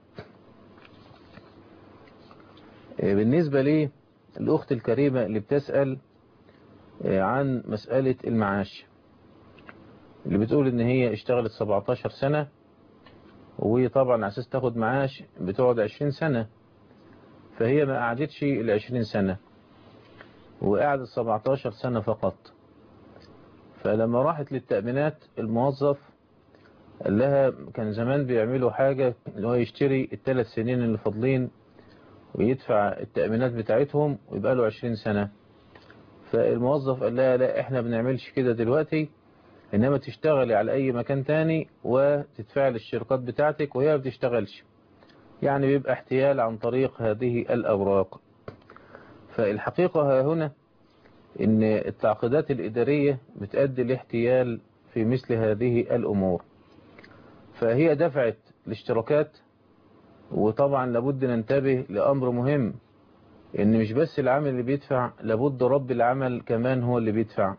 S2: بالنسبة لي الأخت الكريمة اللي بتسأل عن مسألة المعاش، اللي بتقول إن هي اشتغلت 17 سنة، وهي طبعا على أساس تاخد معاش بتقعد 20 سنة، فهي ما قعدتش ال 20 سنة وقعدت 17 سنة فقط. فلما راحت للتأمينات الموظف قال لها كان زمان بيعملوا حاجة اللي هو يشتري ال3 سنين اللي فاضلين ويدفع التأمينات بتاعتهم ويبقى له 20 سنة. فالموظف قال لها لا، احنا بنعملش كده دلوقتي، انما تشتغلي على اي مكان تاني وتدفع للشركات بتاعتك وهي ما بتشتغلش، يعني بيبقى احتيال عن طريق هذه الأوراق. فالحقيقة ها هنا ان التعقيدات الإدارية بتؤدي لاحتيال في مثل هذه الأمور، فهي دفعت الاشتراكات. وطبعا لابد ننتبه لأمر مهم، ان مش بس العامل اللي بيدفع، لابد رب العمل كمان هو اللي بيدفع.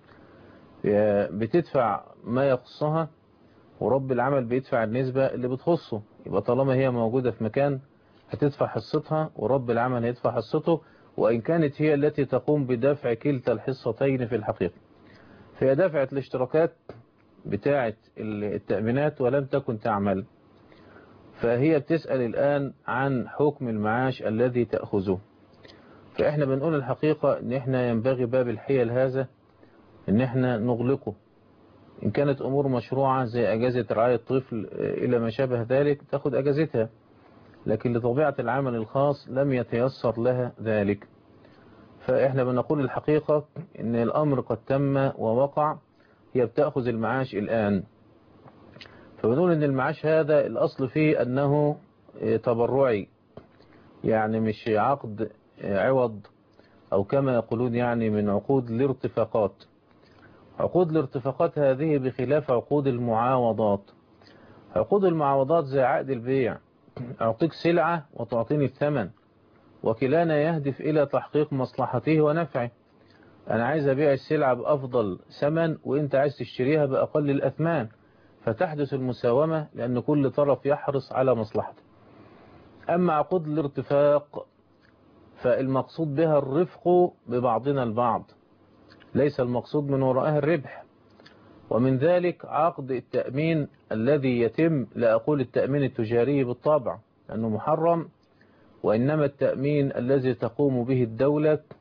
S2: بتدفع ما يخصها ورب العمل بيدفع النسبة اللي بتخصه، يبقى طالما هي موجودة في مكان هتدفع حصتها ورب العمل هيدفع حصته، وإن كانت هي التي تقوم بدفع كلتا الحصتين في الحقيقة. فهي دفعت الاشتراكات بتاعة التأمينات ولم تكن تعمل، فهي بتسأل الآن عن حكم المعاش الذي تأخذه. فإحنا بنقول الحقيقة إن إحنا ينبغي باب الحيل هذا إن إحنا نغلقه. إن كانت أمور مشروعة زي أجازة رعاية طفل إلى ما شابه ذلك تأخذ أجازتها، لكن لطبيعة العمل الخاص لم يتيسر لها ذلك. فإحنا بنقول الحقيقة إن الأمر قد تم ووقع، هي بتأخذ المعاش الآن. فبنقول إن المعاش هذا الأصل فيه أنه تبرعي، يعني مش عقد عوض أو كما يقولون يعني من عقود الارتفاقات. عقود الارتفاقات هذه بخلاف عقود المعاوضات. عقود المعاوضات زي عقد البيع، أعطيك سلعة وتعطيني الثمن، وكلانا يهدف إلى تحقيق مصلحته ونفعه. أنا عايز أبيع السلعة بأفضل ثمن وإنت عايز تشتريها بأقل الأثمان، فتحدث المساومة لأن كل طرف يحرص على مصلحته. أما عقود الارتفاق فالمقصود بها الرفق ببعضنا البعض، ليس المقصود من وراءها الربح. ومن ذلك عقد التأمين الذي يتم، لا أقول التأمين التجاري بالطبع لأنه محرم، وإنما التأمين الذي تقوم به الدولة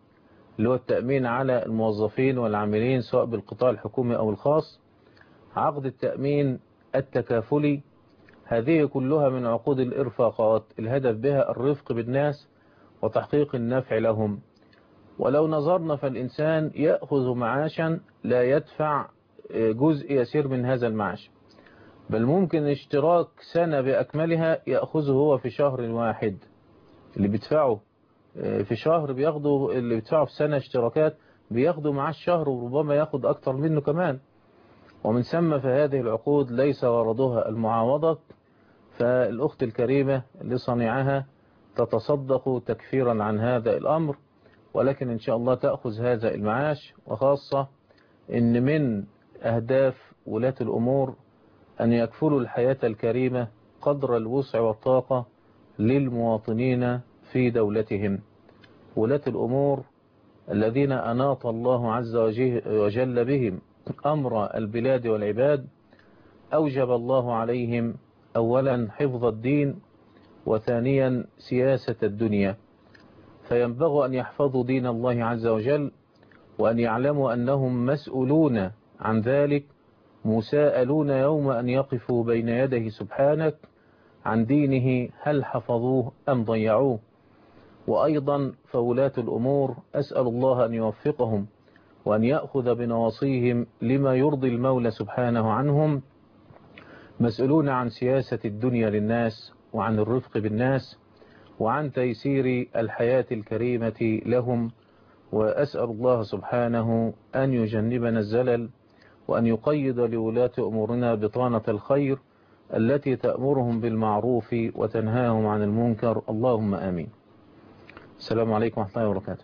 S2: اللي هو التأمين على الموظفين والعاملين سواء بالقطاع الحكومي أو الخاص، عقد التأمين التكافلي، هذه كلها من عقود الإرفاقات الهدف بها الرفق بالناس وتحقيق النفع لهم. ولو نظرنا فالإنسان يأخذ معاشا لا يدفع جزء يسير من هذا المعاش، بل ممكن اشتراك سنة بأكملها يأخذه هو في شهر واحد. اللي بيدفعه في شهر بياخده، اللي بيدفعه في سنة اشتراكات بياخده معاه الشهر، وربما ياخد أكتر منه كمان. ومن ثم فهذه العقود ليس غرضها المعاوضة، فالأخت الكريمة لصنيعها تتصدق تكفيرا عن هذا الأمر، ولكن إن شاء الله تأخذ هذا المعاش. وخاصة إن من أهداف ولاة الأمور أن يكفلوا الحياة الكريمة قدر الوسع والطاقة للمواطنين في دولتهم. ولاة الأمور الذين أناط الله عز وجل بهم أمر البلاد والعباد أوجب الله عليهم أولا حفظ الدين، وثانيا سياسة الدنيا، فينبغي أن يحفظوا دين الله عز وجل، وأن يعلموا أنهم مسؤولون عن ذلك، مساءلون يوم أن يقفوا بين يديه سبحانك عن دينه هل حفظوه أم ضيعوه. وأيضا فولاة الأمور أسأل الله أن يوفقهم وأن يأخذ بنواصيهم لما يرضي المولى سبحانه عنهم، مسؤولون عن سياسة الدنيا للناس، وعن الرفق بالناس، وعن تيسير الحياة الكريمة لهم. وأسأل الله سبحانه أن يجنبنا الزلل، وأن يقيد لولاة أمورنا بطانة الخير التي تأمرهم بالمعروف وتنهاهم عن المنكر، اللهم آمين. السلام عليكم ورحمة الله وبركاته.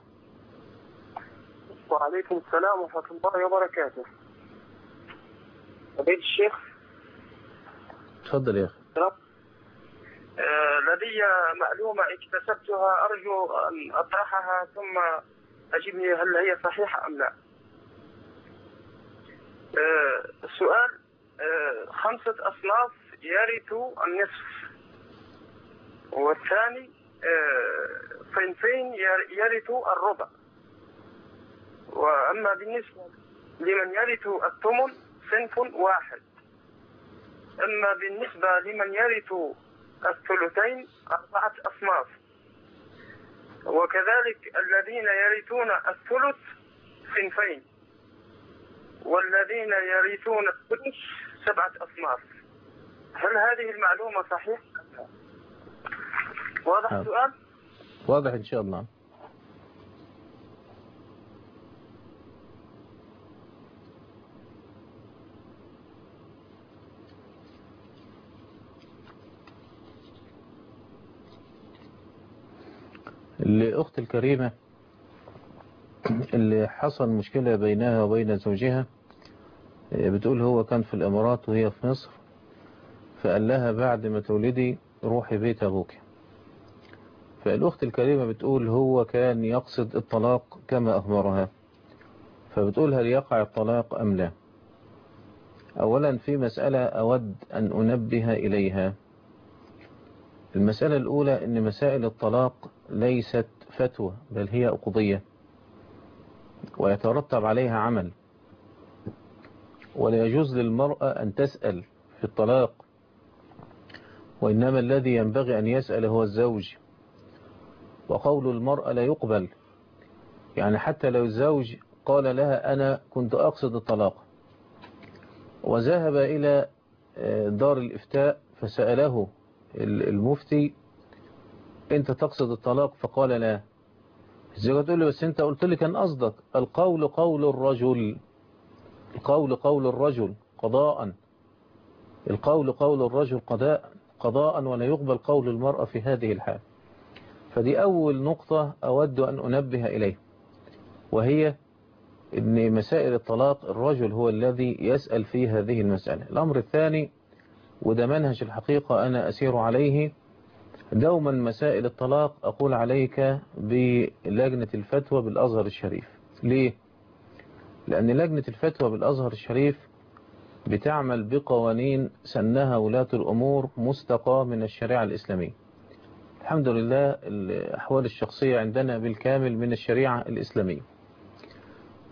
S4: وعليكم السلام ورحمة الله وبركاته. أبيت الشيخ.
S2: تفضل يا أخي.
S4: لدي معلومة اكتسبتها أرجو أن أطرحها ثم أجبني هل هي صحيحة أم لا. السؤال: 5 أصناف يرثوا النصف، والثاني صنفين يرثوا الربع، وأما بالنسبة لمن يرث الثمن صنف واحد، أما بالنسبة لمن يرث الثلثين 4 أصناف، وكذلك الذين يرثون الثلث صنفين، والذين يرثون الثلث 7 أصناف. هل هذه المعلومة صحيحة؟ واضح السؤال؟
S2: واضح إن شاء الله. الأخت الكريمة اللي حصل مشكلة بينها وبين زوجها، بتقول هو كان في الإمارات وهي في مصر، فقال لها بعد ما تولدي روحي بيت أبوك. فالأخت الكريمة بتقول هو كان يقصد الطلاق كما أخبرها، فبتقول هل يقع الطلاق أم لا؟ أولا في مسألة أود أن أنبه إليها. المسألة الأولى أن مسائل الطلاق ليست فتوى، بل هي قضية ويترتب عليها عمل، ولا يجوز للمرأة أن تسأل في الطلاق، وإنما الذي ينبغي أن يسأل هو الزوج. وقول المرأة لا يقبل، يعني حتى لو الزوج قال لها أنا كنت أقصد الطلاق، وذهب إلى دار الإفتاء فسأله المفتي أنت تقصد الطلاق؟ فقال لا. الزوجة تقول له بس أنت قلت لي كان قصدك. القول قول الرجل، القول قول الرجل قضاء، القول قول الرجل قضاء، ولا يقبل قول المرأة في هذه الحال. فدي أول نقطة أود أن أنبه إليه، وهي أن مسائل الطلاق الرجل هو الذي يسأل في هذه المسألة. الأمر الثاني، وده منهج الحقيقة أنا أسير عليه دوما، مسائل الطلاق أقول عليك بلجنة الفتوى بالأزهر الشريف. ليه؟ لأن لجنة الفتوى بالأزهر الشريف بتعمل بقوانين سنها ولاة الأمور مستقاة من الشريعة الإسلامية. الحمد لله الأحوال الشخصية عندنا بالكامل من الشريعة الإسلامية،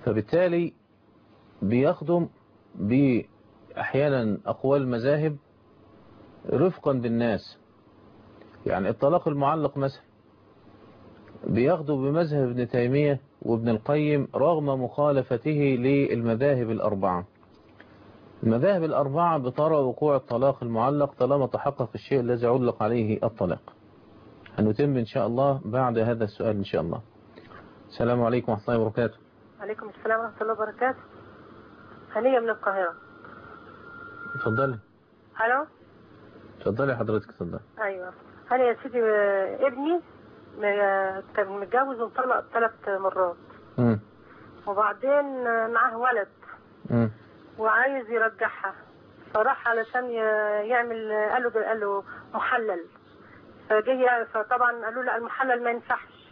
S2: فبالتالي بيخدم بأحيانا أقوال المذاهب رفقا بالناس. يعني الطلاق المعلق مثلا بياخدوا بمذهب ابن تيمية وابن القيم رغم مخالفته للمذاهب الأربعة. المذاهب الأربعة بترى وقوع الطلاق المعلق طالما تحقق الشيء الذي علق عليه الطلاق. هنتم إن شاء الله بعد هذا السؤال إن شاء الله. السلام عليكم ورحمة الله وبركاته.
S11: عليكم السلام ورحمة الله وبركاته. هنية من القاهرة.
S2: اتفضلي.
S11: الو.
S2: اتفضلي حضرتك اتفضلي.
S11: ايوه انا يا سيدي ابني كان متجوز ومطلق 3 مرات. وبعدين معاه ولد وعايز يرجعها، فراح علشان يعمل قال له محلل، فطبعا قالوا له المحلل ما ينفعش.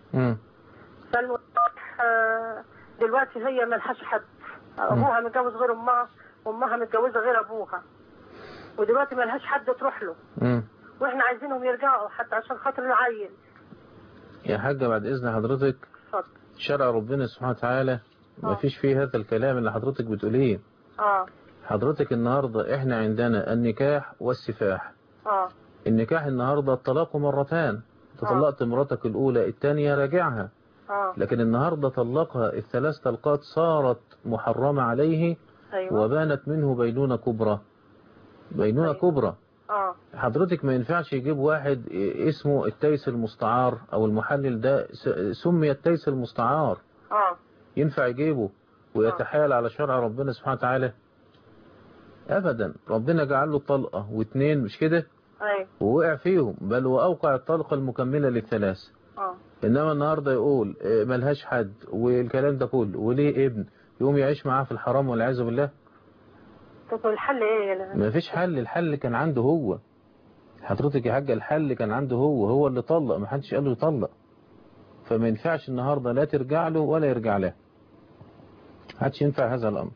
S11: دلوقتي هي ملهاش حد، ابوها متجوز غير امها وامها متجوزه غير ابوها، ودلوقتي ملهاش حد تروح له. واحنا عايزينهم يرجعوا حتى عشان خاطر العيل.
S2: يا حاجة بعد اذن حضرتك، شرع ربنا سبحانه وتعالى ما فيش فيه هذا الكلام اللي حضرتك بتقوليه. حضرتك النهاردة احنا عندنا النكاح والسفاح. النكاح النهاردة الطلاق مرتان، طلقت مراتك الاولى الثانية راجعها. لكن النهاردة طلقها ال3 طلقات صارت محرمة عليه. وبانت منه بينونة كبرى. بينونة كبرى. حضرتك ما ينفعش يجيب واحد اسمه التيس المستعار او المحلل ده سمي التيس المستعار. ينفع يجيبه ويتحايل على شرع ربنا سبحانه وتعالى؟ ابدا. ربنا جعل له طلقة و2 مش كده؟ ووقع فيهم، بل واوقع الطلقة المكملة لل3. انما النهاردة يقول ملهاش حد والكلام ده كله، وليه ابن يقوم يعيش معاه في الحرام والعياذ بالله.
S11: طب الحل ايه؟
S2: ما فيش حل. الحل كان عنده هو حضرتك يا حاجة، الحل كان عنده هو اللي طلق، ما حدش قال له يطلق. فما ينفعش النهاردة لا ترجع له ولا يرجع له، حدش ينفع هذا الأمر.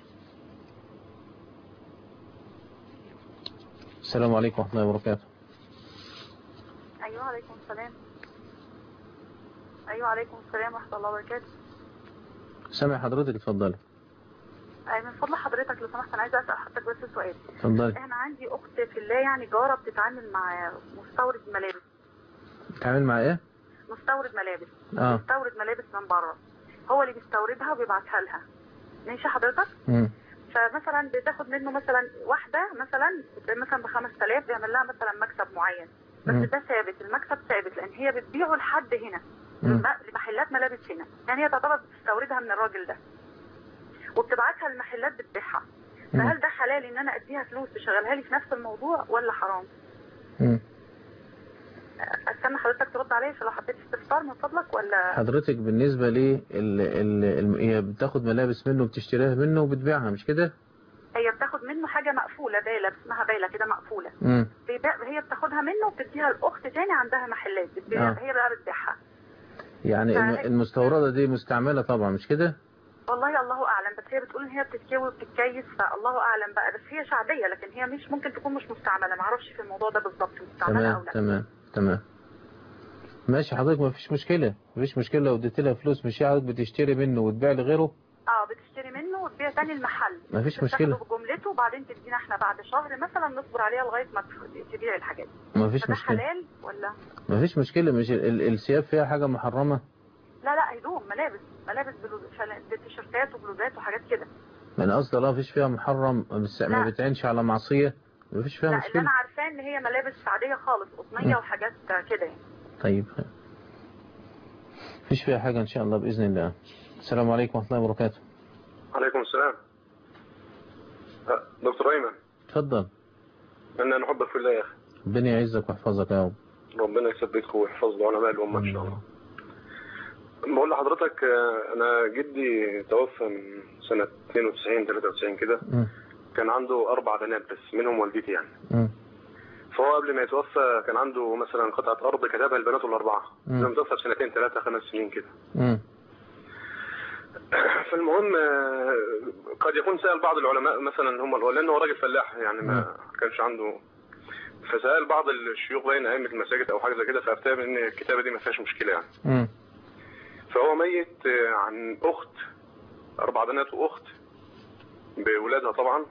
S2: السلام عليكم ورحمة الله وبركاته.
S6: أيوة عليكم السلام. أيوة عليكم السلام ورحمة الله وبركاته.
S2: سامع حضرتك اتفضلي.
S6: من فضل حضرتك لو سمحت انا عايزه اسال حضرتك بس سؤال.
S2: اتفضلي.
S6: انا عندي اخت في الله يعني جاره بتتعامل مع مستورد ملابس.
S2: بتتعامل مع ايه؟
S6: مستورد ملابس. مستورد ملابس من بره، هو اللي بيستوردها وبيبعتها لها. ماشي حضرتك؟ فمثلا بتاخد منه مثلا واحده مثلا ب 5000 بيعمل لها مثلا مكسب معين، بس ده ثابت، المكسب ثابت لان هي بتبيعه لحد هنا لمحلات ملابس هنا، يعني هي تعتبر بتستوردها من الراجل ده وبتبعتها للمحلات بتبيعها. فهل ده حلال ان انا اديها فلوس تشغلها لي في نفس الموضوع ولا حرام؟ استنى حضرتك ترد عليا عشان لو حبيت استفسار من فضلك. ولا
S2: حضرتك بالنسبة لي هي بتاخد ملابس منه وبتشتريها منه وبتبيعها مش كده؟
S6: هي بتاخد منه حاجة مقفولة، بايلة اسمها بايلة كده مقفولة. هي بتاخدها منه وبتديها لأخت تاني عندها محلات هي بقى بتبيعها.
S2: يعني المستوردة دي مستعملة طبعا مش كده؟
S6: والله الله اعلم، بس هي بتقول ان هي بتتكوي وبتتكيس، فالله اعلم بقى، بس هي شعبيه لكن هي مش ممكن تكون مش مستعمله، ما اعرفش في الموضوع ده بالظبط مستعمله او لا.
S2: تمام ماشي حضرتك، ما فيش مشكله لو اديت لها فلوس، مش حضرتك بتشتري منه وتبيع لغيره؟
S6: بتشتري منه وتبيع تاني المحل،
S2: ما فيش مشكله،
S6: تاخده بجملته وبعدين تدينا احنا بعد شهر مثلا نصبر عليها لغايه ما تبيع الحاجات.
S2: ما فيش مشكله.
S6: حلال ولا
S2: ما فيش مشكله؟ مش الثياب فيها حاجه محرمه؟
S6: لا هدوم ملابس تيشيرتات وبلوزات وحاجات كده.
S2: ما انا قصدي لا فيش فيها محرم، ما بتعينش على معصيه، ما فيش فيها
S6: لا
S2: مشكله.
S6: اللي انا عارفاه ان هي ملابس عاديه خالص، قطنيه وحاجات كده يعني.
S2: طيب مفيش فيها حاجه ان شاء الله باذن الله. السلام عليكم ورحمه الله وبركاته.
S12: وعليكم السلام. دكتور ايمن.
S2: اتفضل.
S12: انا نحبك في الله يا اخي.
S2: ربنا يعزك ويحفظك يا رب.
S12: ربنا يثبتك ويحفظ علماء الامه ان شاء الله. بقول لحضرتك انا جدي توفى من سنه 92 93 كده. كان عنده 4 بنات بس منهم والدتي يعني. فهو قبل ما يتوفى كان عنده مثلا قطعه ارض كتبها لبناته ال4. لما توفى ب2 3 5 سنين كده. فالمهم قد يكون سأل بعض العلماء مثلا هم لانه راجل فلاح يعني ما كانش عنده، فسأل بعض الشيوخ بين ائمه المساجد او حاجه زي كده، فافتى ان الكتابه دي ما فيهاش مشكله يعني. فهو ميت عن اخت 4 بنات واخت باولادها طبعا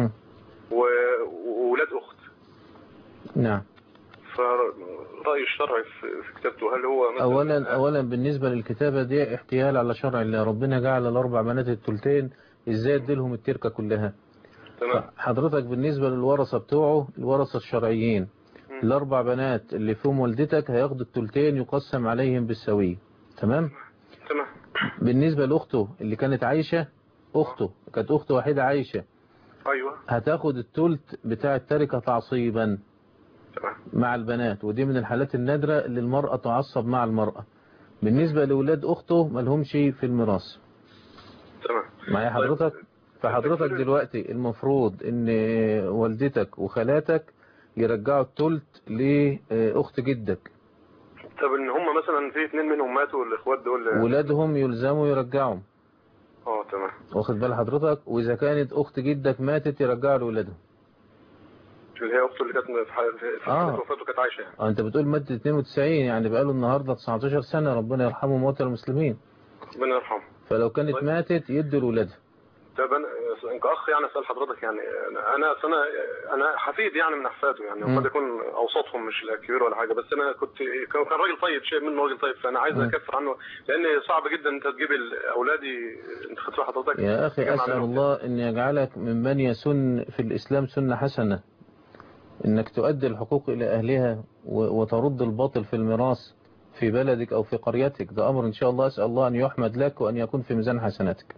S12: وولاد اخت.
S2: نعم.
S12: فرأي الشرع في كتابته هل هو مثلا
S2: اولا بالنسبة للكتابة دي احتيال على شرع الله. ربنا جعل ال4 بنات الثلثين، ازاي اديلهم التركة كلها؟
S12: تمام.
S2: حضرتك بالنسبة للورثة بتوعه الورثة الشرعيين ال4 بنات اللي فيهم والدتك هياخدوا الثلثين يقسم عليهم بالسوية. تمام. بالنسبة لاخته اللي كانت عايشة، كانت اخته وحيدة عايشة،
S12: ايوه،
S2: هتاخد الثلث بتاع التركة تعصيبا مع البنات، ودي من الحالات النادرة اللي المرأة تعصب مع المرأة. بالنسبة لأولاد أخته ملهمش في الميراث.
S12: تمام.
S2: معايا حضرتك؟ فحضرتك دلوقتي المفروض ان والدتك وخالاتك يرجعوا الثلث لأخت جدك.
S12: طب ان هم مثلا في 2 منهم ماتوا، الاخوات دول
S2: ولادهم يلزموا يرجعهم.
S12: تمام.
S2: واخد بال حضرتك؟ واذا كانت اخت جدك ماتت يرجعوا لولادهم.
S12: اللي هي اخته اللي كانت في حالة وفاته كانت عايشه يعني.
S2: انت بتقول ماتت 92، يعني بقاله النهارده 19 سنه. ربنا يرحمه موتى المسلمين.
S12: ربنا يرحمه.
S2: فلو كانت ماتت يدوا لولادها.
S12: طب انا كاخ يعني اسال حضرتك، يعني انا حفيد يعني من احفاده، يعني قد يكون اوسطهم مش الكبير ولا حاجه، بس انا كان راجل طيب، شيء منه راجل طيب، فانا عايز اكفر عنه، لان صعب جدا انت تجيب اولادي. انت خدت حضرتك
S2: يا اخي اسال الله ان يجعلك ممن يسن في الاسلام سنه حسنه، انك تؤدي الحقوق الى اهلها وترد الباطل في الميراث في بلدك او في قريتك. ده امر ان شاء الله اسال الله ان يحمد لك وان يكون في ميزان حسناتك.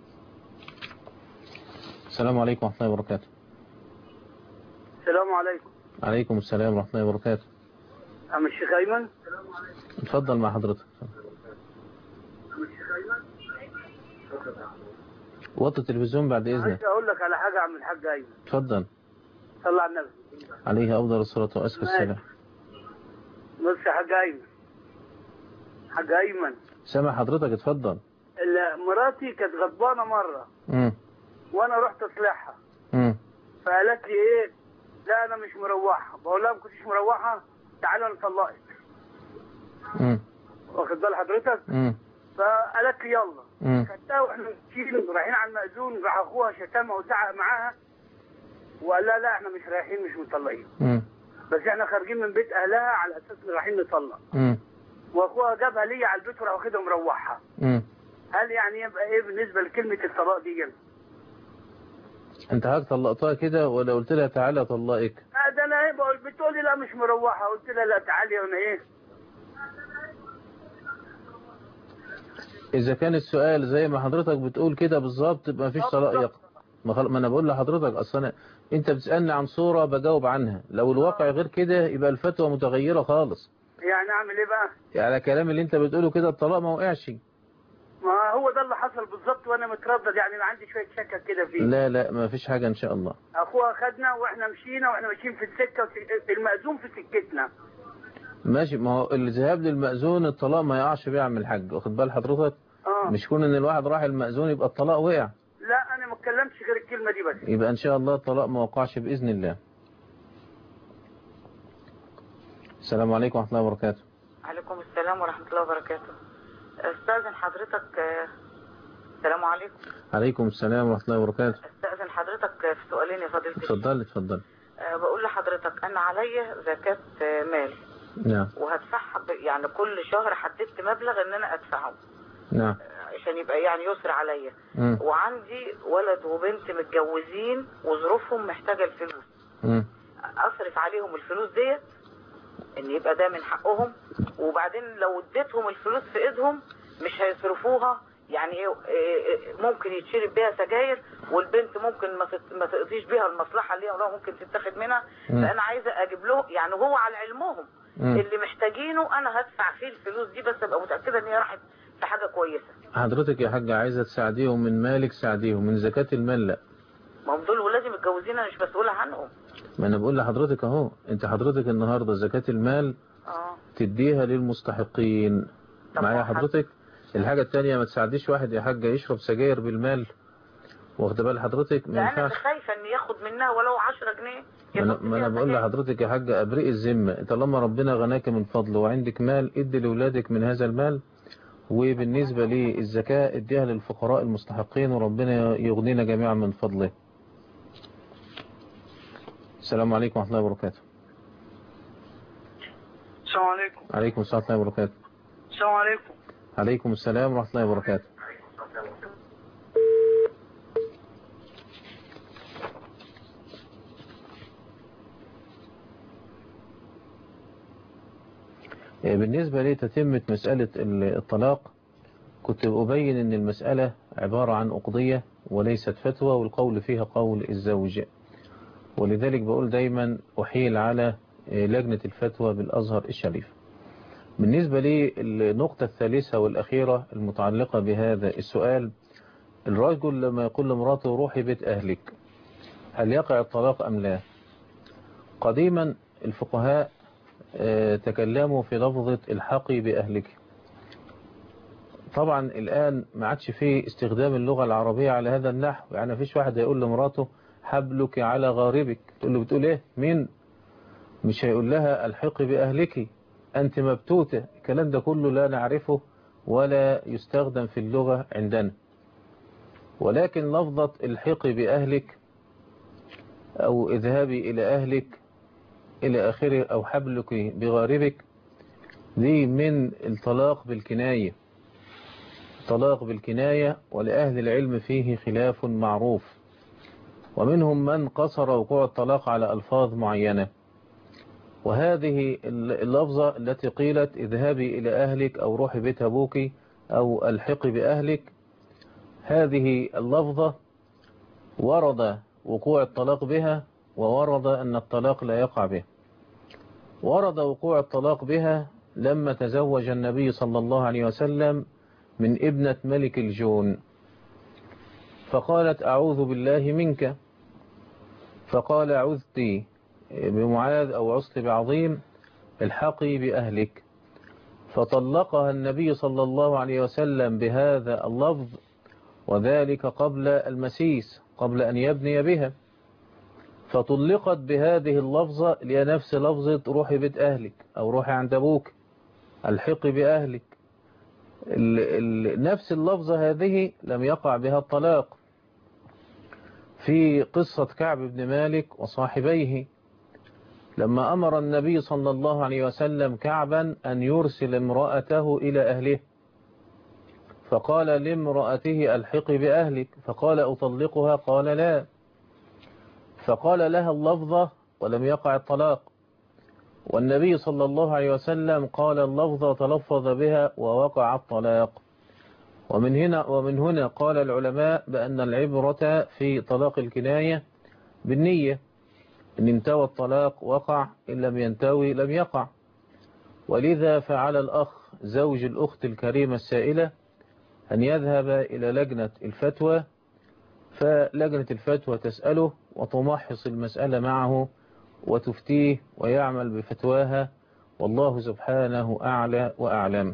S2: السلام عليكم ورحمة الله وبركاته.
S13: السلام عليكم.
S2: عليكم السلام ورحمة الله وبركاته.
S13: عم الشيخ أيمن.
S2: اتفضل مع حضرتك.
S13: عم الشيخ أيمن.
S2: وطي التلفزيون بعد إذنك.
S13: عايز أقول لك على حاجة عم الحاج أيمن.
S2: اتفضل.
S13: صلى على النبي.
S2: عليه أفضل الصلاة وأزكى السلام.
S13: بص يا حاج أيمن. حاج أيمن.
S2: سامع حضرتك، اتفضل.
S13: مراتي كانت غضبانة مرة. وانا رحت اصلحها. فقالت لي ايه؟ لا انا مش مروحه. بقول لها ما كنتش مروحه، تعالى نطلقك. واخد بال حضرتك؟ فقالت لي يلا. خدتها واحنا ماشيين رايحين على المأذون، راح اخوها شتمها وزعق معاها وقال لها لا احنا مش رايحين، مش مطلقين. بس احنا خارجين من بيت اهلها على اساس ان رايحين نطلق. واخوها جابها ليا على البيت وراح واخدها مروحها. هل يعني يبقى ايه بالنسبه لكلمه الطلاق دي يعني؟
S2: انت هاك طلقتها كده ولا قلت لها تعالى اطلقك؟
S13: ده انا ايه بتقول لي لا مش مروحه، قلت لها لا تعالي. وانا ايه؟
S2: اذا كان السؤال زي ما حضرتك بتقول كده بالظبط يبقى مفيش طلاق. ما انا بقول لحضرتك اصلا انت بتسالني عن صوره بجاوب عنها، لو الواقع غير كده يبقى الفتوى متغيره خالص.
S13: يعني اعمل ايه بقى؟
S2: يعني على كلام اللي انت بتقوله كده الطلاق ما وقعش.
S13: ما هو ده اللي حصل بالظبط، وانا متردد يعني، عندي شويه شك كده فيه.
S2: لا ما فيش حاجه ان شاء الله.
S13: اخوها خدنا واحنا مشينا واحنا ماشيين في السكه المأذون في سكتنا.
S2: ماشي، ما هو الذهاب للمأذون الطلاق ما يقعش بيه يا عم الحاج، واخد بال حضرتك؟ مش كون ان الواحد راح المأذون يبقى الطلاق وقع.
S13: لا انا ما اتكلمتش غير الكلمه دي بس.
S2: يبقى ان شاء الله الطلاق ما وقعش باذن الله. السلام عليكم ورحمه الله وبركاته.
S14: عليكم السلام ورحمه الله وبركاته. استاذن حضرتك. السلام عليكم.
S2: عليكم السلام ورحمه الله وبركاته.
S14: استاذن حضرتك في سؤالين يا فضيلة الشيخ.
S2: اتفضل.
S14: بقول لحضرتك انا عليا زكاة مال.
S2: نعم.
S14: وهدفعها يعني كل شهر حددت مبلغ ان انا ادفعه.
S2: نعم.
S14: عشان يبقى يعني يسر عليا. وعندي ولد وبنت متجوزين وظروفهم محتاجة الفلوس. اصرف عليهم الفلوس ديت ان يبقى ده من حقهم، وبعدين لو اديتهم الفلوس في ايدهم مش هيصرفوها، يعني ممكن يتشرب بيها سجاير، والبنت ممكن ما تقضيش بيها المصلحه اللي هي ممكن تتاخد منها. فانا عايزه اجيب له يعني هو على علمهم اللي محتاجينه انا هدفع فيه الفلوس دي، بس ابقى متاكده ان هي راحت في حاجه كويسه.
S2: حضرتك يا حاجه عايزه تساعديهم من مالك ساعديهم، من زكاه المال لا.
S14: ما هم دول ولازم متجوزين، انا مش مسؤوله عنهم.
S2: ما انا بقول لحضرتك اهو، انت حضرتك النهارده زكاه المال تديها للمستحقين. معايا حضرتك؟ الحاجه الثانيه ما تساعديش واحد يا حاجه يشرب سجاير بالمال، واخد بال حضرتك؟ ما ينفعش.
S14: انا خايفه ان ياخد منها ولو 10 جنيه.
S2: ما انا بقول لحضرتك يا حاجه ابرئي الذمه، طالما ربنا غناك من فضله وعندك مال ادي لاولادك من هذا المال، وبالنسبة للزكاة اديها للفقراء المستحقين، وربنا يغنينا جميعا من فضله. السلام عليكم ورحمة الله وبركاته.
S13: السلام عليكم.
S2: عليكم السلام ورحمة الله وبركاته.
S13: السلام عليكم.
S2: عليكم السلام ورحمة الله وبركاته. بالنسبة لتتمة مسألة الطلاق، كنت أبين أن المسألة عبارة عن أقضية وليست فتوى، والقول فيها قول الزوج، ولذلك بقول دايما أحيل على لجنة الفتوى بالأزهر الشريف. بالنسبة للنقطة الثالثة والأخيرة المتعلقة بهذا السؤال، الرجل لما يقول لمراته روحي بيت أهلك، هل يقع الطلاق أم لا؟ قديما الفقهاء تكلموا في لفظة الحقي بأهلك. طبعا الآن ما عادش فيه استخدام اللغة العربية على هذا النحو، يعني ما فيش واحد يقول لمراته حبلك على غاربك، تقول له بتقول ايه مين؟ مش هيقول لها الحقي بأهلك أنت مبتوتة. الكلام ده كله لا نعرفه ولا يستخدم في اللغة عندنا، ولكن لفظة الحقي بأهلك أو اذهبي إلى أهلك إلى آخره أو حبلك بغاربك، دي من الطلاق بالكناية. طلاق بالكناية، ولأهل العلم فيه خلاف معروف، ومنهم من قصر وقوع الطلاق على ألفاظ معينة. وهذه اللفظة التي قيلت اذهبي إلى أهلك أو روحي بيت أبوك أو الحقي بأهلك، هذه اللفظة ورد وقوع الطلاق بها، وورد أن الطلاق لا يقع به. ورد وقوع الطلاق بها لما تزوج النبي صلى الله عليه وسلم من ابنة ملك الجون، فقالت أعوذ بالله منك، فقال عذتي بمعاذ أو عصت بعظيم الحقي بأهلك، فطلقها النبي صلى الله عليه وسلم بهذا اللفظ، وذلك قبل المسيس، قبل أن يبني بها، فطلقت بهذه اللفظة اللي هي نفس لفظة روحي بيت أهلك أو روحي عند أبوك الحقي بأهلك. نفس اللفظة هذه لم يقع بها الطلاق. في قصة كعب بن مالك وصاحبيه، لما أمر النبي صلى الله عليه وسلم كعبا أن يرسل امرأته إلى أهله، فقال لامرأته الحقي بأهلك، فقال أطلقها، قال لا، فقال لها اللفظة ولم يقع الطلاق، والنبي صلى الله عليه وسلم قال اللفظة تلفظ بها ووقع الطلاق. ومن هنا قال العلماء بأن العبرة في طلاق الكناية بالنية، إن انتوى الطلاق وقع، إن لم ينتوي لم يقع. ولذا فعل الأخ زوج الأخت الكريمة السائلة أن يذهب إلى لجنة الفتوى، فلجنة الفتوى تسأله وتمحص المسألة معه وتفتيه ويعمل بفتواها، والله سبحانه أعلى وأعلم.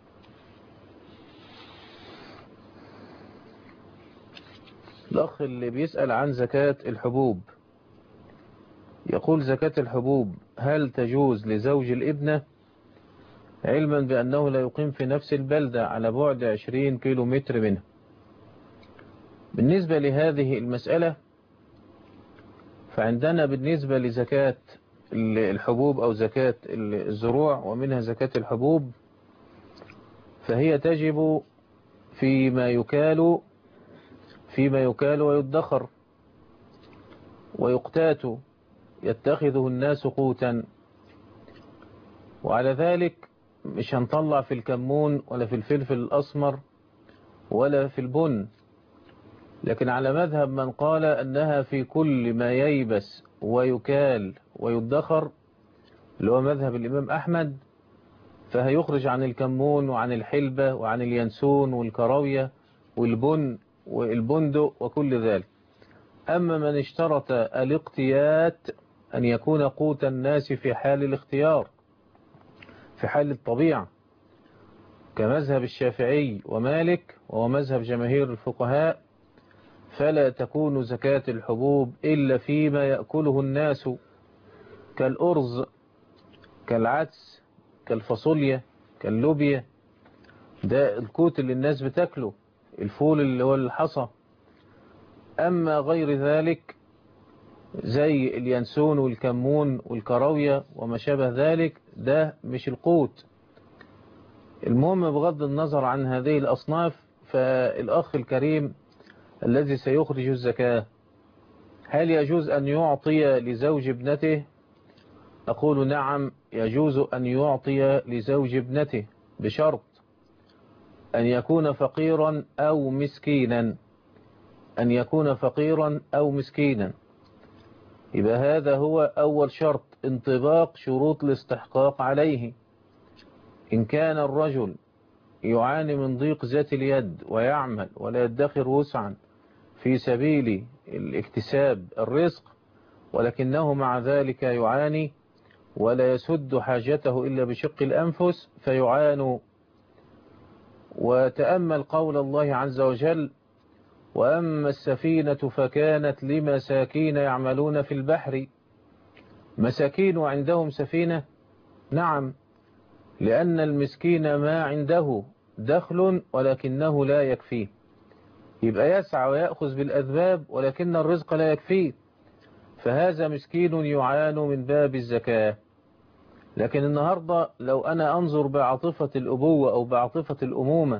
S2: الأخ اللي بيسأل عن زكاة الحبوب يقول زكاة الحبوب هل تجوز لزوج الابنة، علما بأنه لا يقيم في نفس البلدة على بعد 20 كيلو متر منها؟ بالنسبة لهذه المسألة، فعندنا بالنسبة لزكاة الحبوب أو زكاة الزروع ومنها زكاة الحبوب، فهي تجب فيما يكال ويدخر ويقتات، يتخذه الناس قوتا. وعلى ذلك مش هنطلع في الكمون ولا في الفلفل الأسمر ولا في البن، لكن على مذهب من قال أنها في كل ما ييبس ويكال ويدخر، اللي هو مذهب الإمام أحمد، فهيخرج عن الكمون وعن الحلبة وعن اليانسون والكراوية والبن والبندق وكل ذلك. أما من اشترط الاقتيات أن يكون قوت الناس في حال الاختيار، في حال الطبيعة، كمذهب الشافعي ومالك وهو مذهب جماهير الفقهاء، فلا تكون زكاة الحبوب إلا فيما يأكله الناس كالأرز، كالعدس، كالفاصوليا، كاللوبيا، ده القوت اللي الناس بتاكله، الفول اللي هو الحصى. أما غير ذلك زي اليانسون والكمون والكراوية وما شابه ذلك ده مش القوت. المهم بغض النظر عن هذه الأصناف، فالأخ الكريم الذي سيخرج الزكاة هل يجوز أن يعطي لزوج ابنته؟ أقول نعم، يجوز أن يعطي لزوج ابنته بشرط أن يكون فقيرا أو مسكينا، أن يكون فقيرا أو مسكينا. يبقى هذا هو أول شرط، انطباق شروط الاستحقاق عليه. إن كان الرجل يعاني من ضيق ذات اليد ويعمل ولا يدخر وسعا في سبيل الاكتساب الرزق، ولكنه مع ذلك يعاني ولا يسد حاجته إلا بشق الأنفس فيعانوا. وتأمل قول الله عز وجل: وأما السفينة فكانت لمساكين يعملون في البحر. مساكين وعندهم سفينة؟ نعم، لأن المسكين ما عنده دخل ولكنه لا يكفيه، يبقى يسعى ويأخذ بالأسباب ولكن الرزق لا يكفيه، فهذا مسكين يعان من باب الزكاة. لكن النهاردة لو أنا أنظر بعاطفة الأبوة أو بعاطفة الأمومة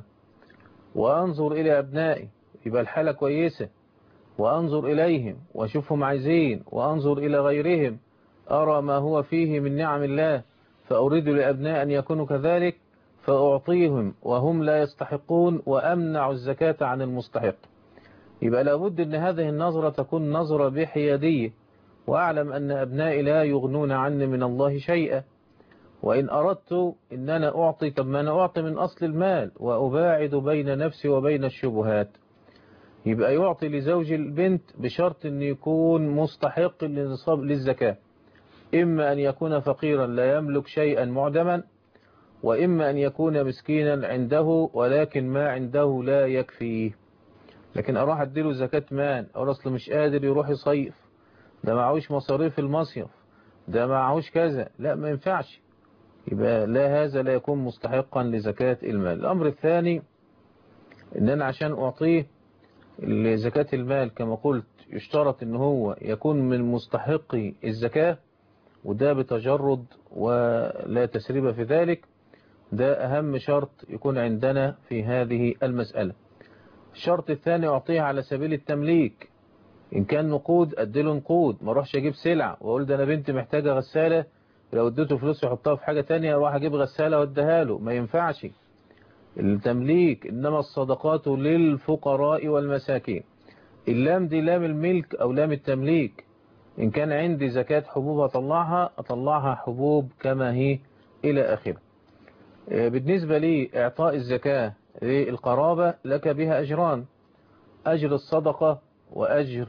S2: وأنظر إلى أبنائي يبقى الحالة كويسة، وأنظر إليهم وأشوفهم عايزين، وأنظر إلى غيرهم أرى ما هو فيه من نعم الله، فأريد لأبناء أن يكونوا كذلك فأعطيهم وهم لا يستحقون وأمنع الزكاة عن المستحق. يبقى لابد أن هذه النظرة تكون نظرة بحيادية، وأعلم أن أبنائي لا يغنون عني من الله شيئا. وإن أردت أن أنا أعطي، طب ما أنا أعطي من أصل المال وأباعد بين نفسي وبين الشبهات. يبقى يعطي لزوج البنت بشرط أن يكون مستحق للزكاة، إما أن يكون فقيرا لا يملك شيئا معدما، وإما أن يكون مسكينا عنده ولكن ما عنده لا يكفيه. لكن أروح أديله زكاة مال أو أصله مش قادر يروح يصيف، ده معهوش مصاريف المصيف، ده معهوش كذا، لا ما ينفعش. يبقى لا، هذا لا يكون مستحقا لزكاة المال. الأمر الثاني إن أنا عشان أعطيه لزكاة المال كما قلت يشترط إن هو يكون من مستحقي الزكاة، وده بتجرد ولا تسريب في ذلك. ده أهم شرط يكون عندنا في هذه المسألة. الشرط الثاني أعطيه على سبيل التمليك. إن كان نقود أديله نقود، ما اروحش أجيب سلع وأقول ده أنا بنتي محتاجة غسالة، لو اديته فلوس يحطها في حاجة تانية أروح أجيب غسالة واديها له، ما ينفعش. التمليك إنما الصدقات للفقراء والمساكين. اللام دي لام الملك أو لام التمليك. إن كان عندي زكاة حبوب أطلعها حبوب كما هي إلى آخره. بالنسبة لي إعطاء الزكاة للقرابة لك بها أجران، أجر الصدقة وأجر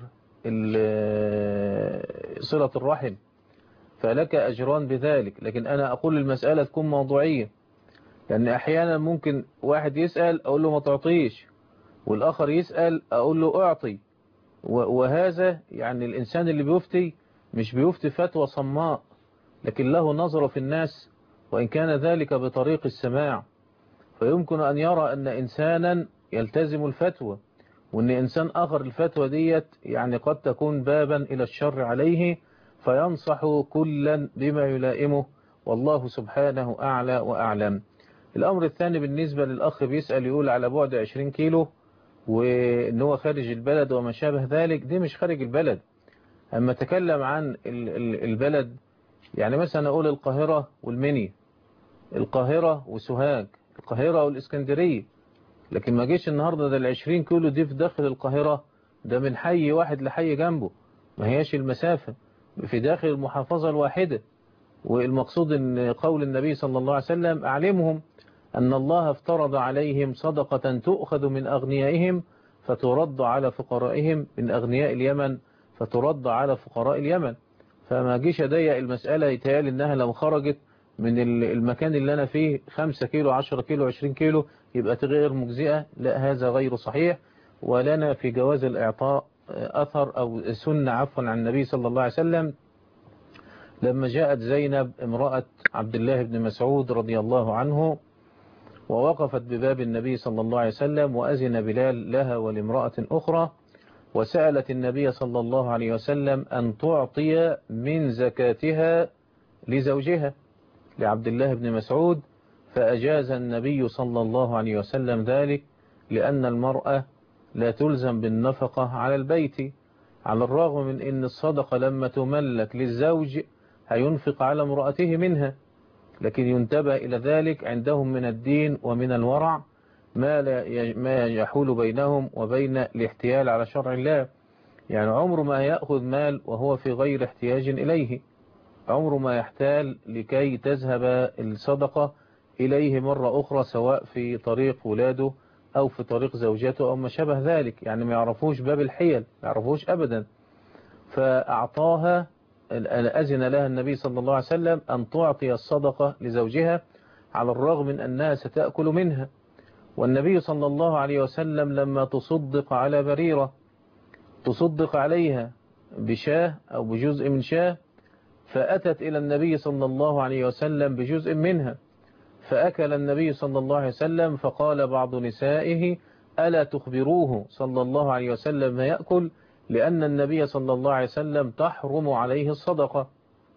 S2: صلة الرحم، فلك أجران بذلك. لكن أنا أقول المسألة تكون موضوعية، لأن أحيانا ممكن واحد يسأل أقول له ما تعطيش، والآخر يسأل أقول له أعطي. وهذا يعني الإنسان اللي بيفتي مش بيفتي فتوى صماء، لكن له نظرة في الناس، وإن كان ذلك بطريق السماع، فيمكن أن يرى أن إنسانا يلتزم الفتوى، وأن إنسان آخر الفتوى ديت يعني قد تكون بابا إلى الشر عليه، فينصح كلا بما يلائمه، والله سبحانه أعلى وأعلم. الأمر الثاني بالنسبة للأخ بيسأل يقول على بعد 20 كيلو وإن هو خارج البلد وما شابه ذلك، دي مش خارج البلد. أما تكلم عن البلد يعني مثلا أقول القاهرة والمنيا، القاهرة وسوهاج، القاهرة والإسكندرية، لكن ما جيش النهاردة ده 20 كيلو دي في داخل القاهرة، ده من حي واحد لحي جنبه، ما هياش المسافة في داخل المحافظة الواحدة. والمقصود أن قول النبي صلى الله عليه وسلم أعلمهم أن الله افترض عليهم صدقة تؤخذ من أغنيائهم فترد على فقرائهم، من أغنياء اليمن فترد على فقراء اليمن. فما جيش أضيق المسألة يتهيألي أنها لو خرجت من المكان اللي أنا فيه 5 كيلو 10 كيلو 20 كيلو يبقى غير مجزئة، لا هذا غير صحيح. ولنا في جواز الإعطاء أثر أو سنة عفوا عن النبي صلى الله عليه وسلم لما جاءت زينب امرأة عبد الله بن مسعود رضي الله عنه ووقفت بباب النبي صلى الله عليه وسلم وأذن بلال لها ولامرأة أخرى، وسألت النبي صلى الله عليه وسلم أن تعطي من زكاتها لزوجها لعبد الله بن مسعود، فأجاز النبي صلى الله عليه وسلم ذلك، لأن المرأة لا تلزم بالنفقة على البيت، على الرغم من أن الصدقة لما تملك للزوج هينفق على امرأته منها، لكن ينتبه إلى ذلك عندهم من الدين ومن الورع ما يحول بينهم وبين الاحتيال على شرع الله. يعني عمر ما يأخذ مال وهو في غير احتياج إليه، عمر ما يحتال لكي تذهب الصدقة إليه مرة أخرى، سواء في طريق ولاده أو في طريق زوجته أو ما شابه ذلك، يعني ما يعرفوش باب الحيل، ما يعرفوش أبدا. فأعطاها، أذن لها النبي صلى الله عليه وسلم أن تعطي الصدقة لزوجها، على الرغم من أنها ستأكل منها. والنبي صلى الله عليه وسلم لما تصدق على بريرة، تصدق عليها بشاه أو بجزء من شاه، فأتت إلى النبي صلى الله عليه وسلم بجزء منها، فأكل النبي صلى الله عليه وسلم، فقال بعض نسائه: ألا تخبروه صلى الله عليه وسلم ما يأكل، لأن النبي صلى الله عليه وسلم تحرم عليه الصدقة.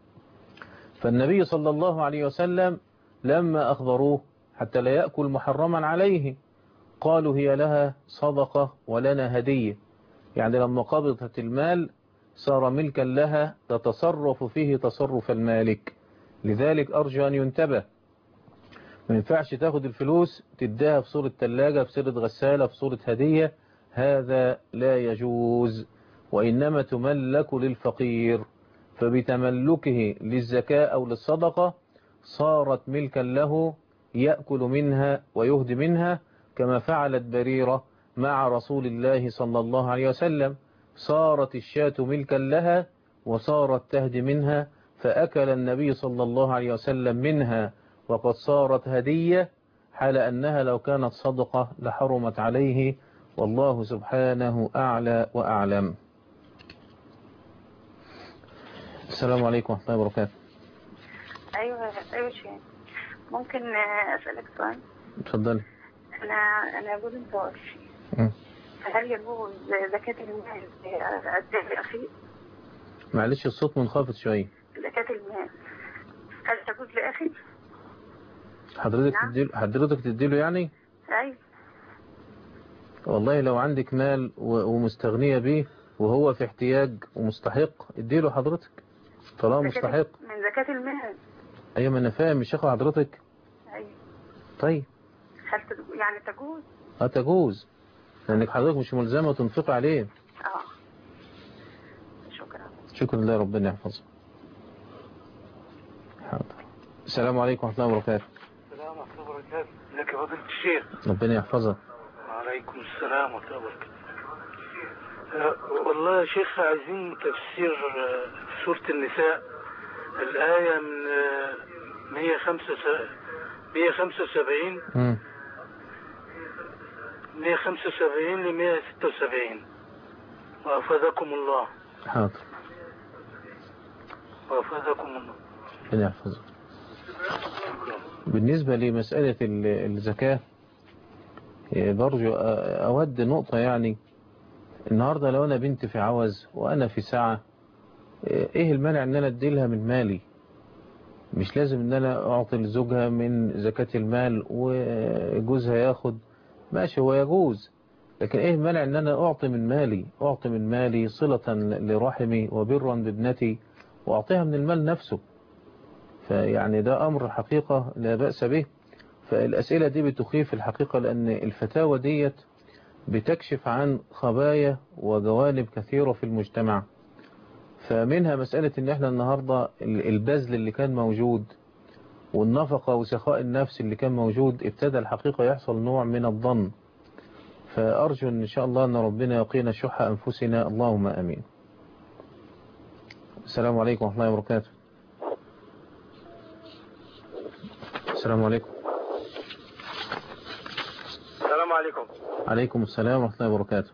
S2: فالنبي صلى الله عليه وسلم لما أخبروه حتى لا يأكل محرما عليه، قالوا هي لها صدقة ولنا هدية، يعني لما قبضت المال صار ملكا لها تتصرف فيه تصرف المالك. لذلك أرجو أن ينتبه، ما ينفعش تاخد الفلوس تديها في صورة ثلاجة، في صورة غسالة، في صورة هدية، هذا لا يجوز، وإنما تملك للفقير، فبتملكه للزكاة أو للصدقة صارت ملكا له، يأكل منها ويهدي منها، كما فعلت بريرة مع رسول الله صلى الله عليه وسلم، صارت الشاة ملكا لها وصارت تهدي منها، فأكل النبي صلى الله عليه وسلم منها وقد صارت هدية، حال أنها لو كانت صدقة لحرمت عليه، والله سبحانه أعلى وأعلم. السلام عليكم ورحمة الله وبركاته.
S6: ايوه شيخ، ممكن اسالك سؤال؟
S2: اتفضلي.
S6: انا اقول انت واقفي، هل يجوز زكاة المال اديها لاخي؟
S2: معلش الصوت منخفض شوية.
S6: زكاة المال هل تجوز لاخي؟
S2: حضرتك تديله يعني؟
S6: ايوه.
S2: والله لو عندك مال ومستغنية به وهو في احتياج ومستحق اديله حضرتك طالما مستحق
S6: من زكاة المال.
S2: ايوه ما انا فاهم، مش هاخد حضرتك.
S6: ايوه.
S2: طيب
S6: هل يعني تجوز؟
S2: تجوز، لانك حضرتك مش ملزمة تنفق عليه. شكرا لله، ربنا يحفظه. حاضر. السلام عليكم ورحمة الله وبركاته.
S10: السلام ورحمة الله وبركاته. ازيك يا فضيلة الشيخ؟
S2: ربنا يحفظك.
S10: وعليكم السلام ورحمة الله وبركاته. والله يا شيخ عايزين تفسير سورة النساء، الآية من 175 ل 176. وأفادكم الله.
S2: حاضر.
S10: وأفادكم الله.
S2: ربنا يحفظك. بالنسبة لمسألة الزكاة، برجو أود نقطة، يعني النهاردة لو أنا بنت في عوز وأنا في ساعة، إيه المانع أن أنا أديلها من مالي؟ مش لازم أن أنا أعطي لزوجها من زكاة المال وجوزها ياخد، ماشي هو يجوز، لكن إيه المانع أن أنا أعطي من مالي صلة لرحمي وبرا بابنتي، وأعطيها من المال نفسه. فيعني ده أمر حقيقة لا بأس به. فالأسئلة دي بتخيف الحقيقة، لأن الفتاوى ديت بتكشف عن خبايا وجوانب كثيرة في المجتمع. فمنها مسألة ان احنا النهاردة البذل اللي كان موجود والنفقة وسخاء النفس اللي كان موجود، ابتدى الحقيقة يحصل نوع من الظن. فأرجو ان شاء الله ان ربنا يقينا شح أنفسنا، اللهم أمين. السلام عليكم ورحمة الله وبركاته. السلام عليكم.
S15: السلام عليكم.
S2: عليكم السلام ورحمة الله وبركاته.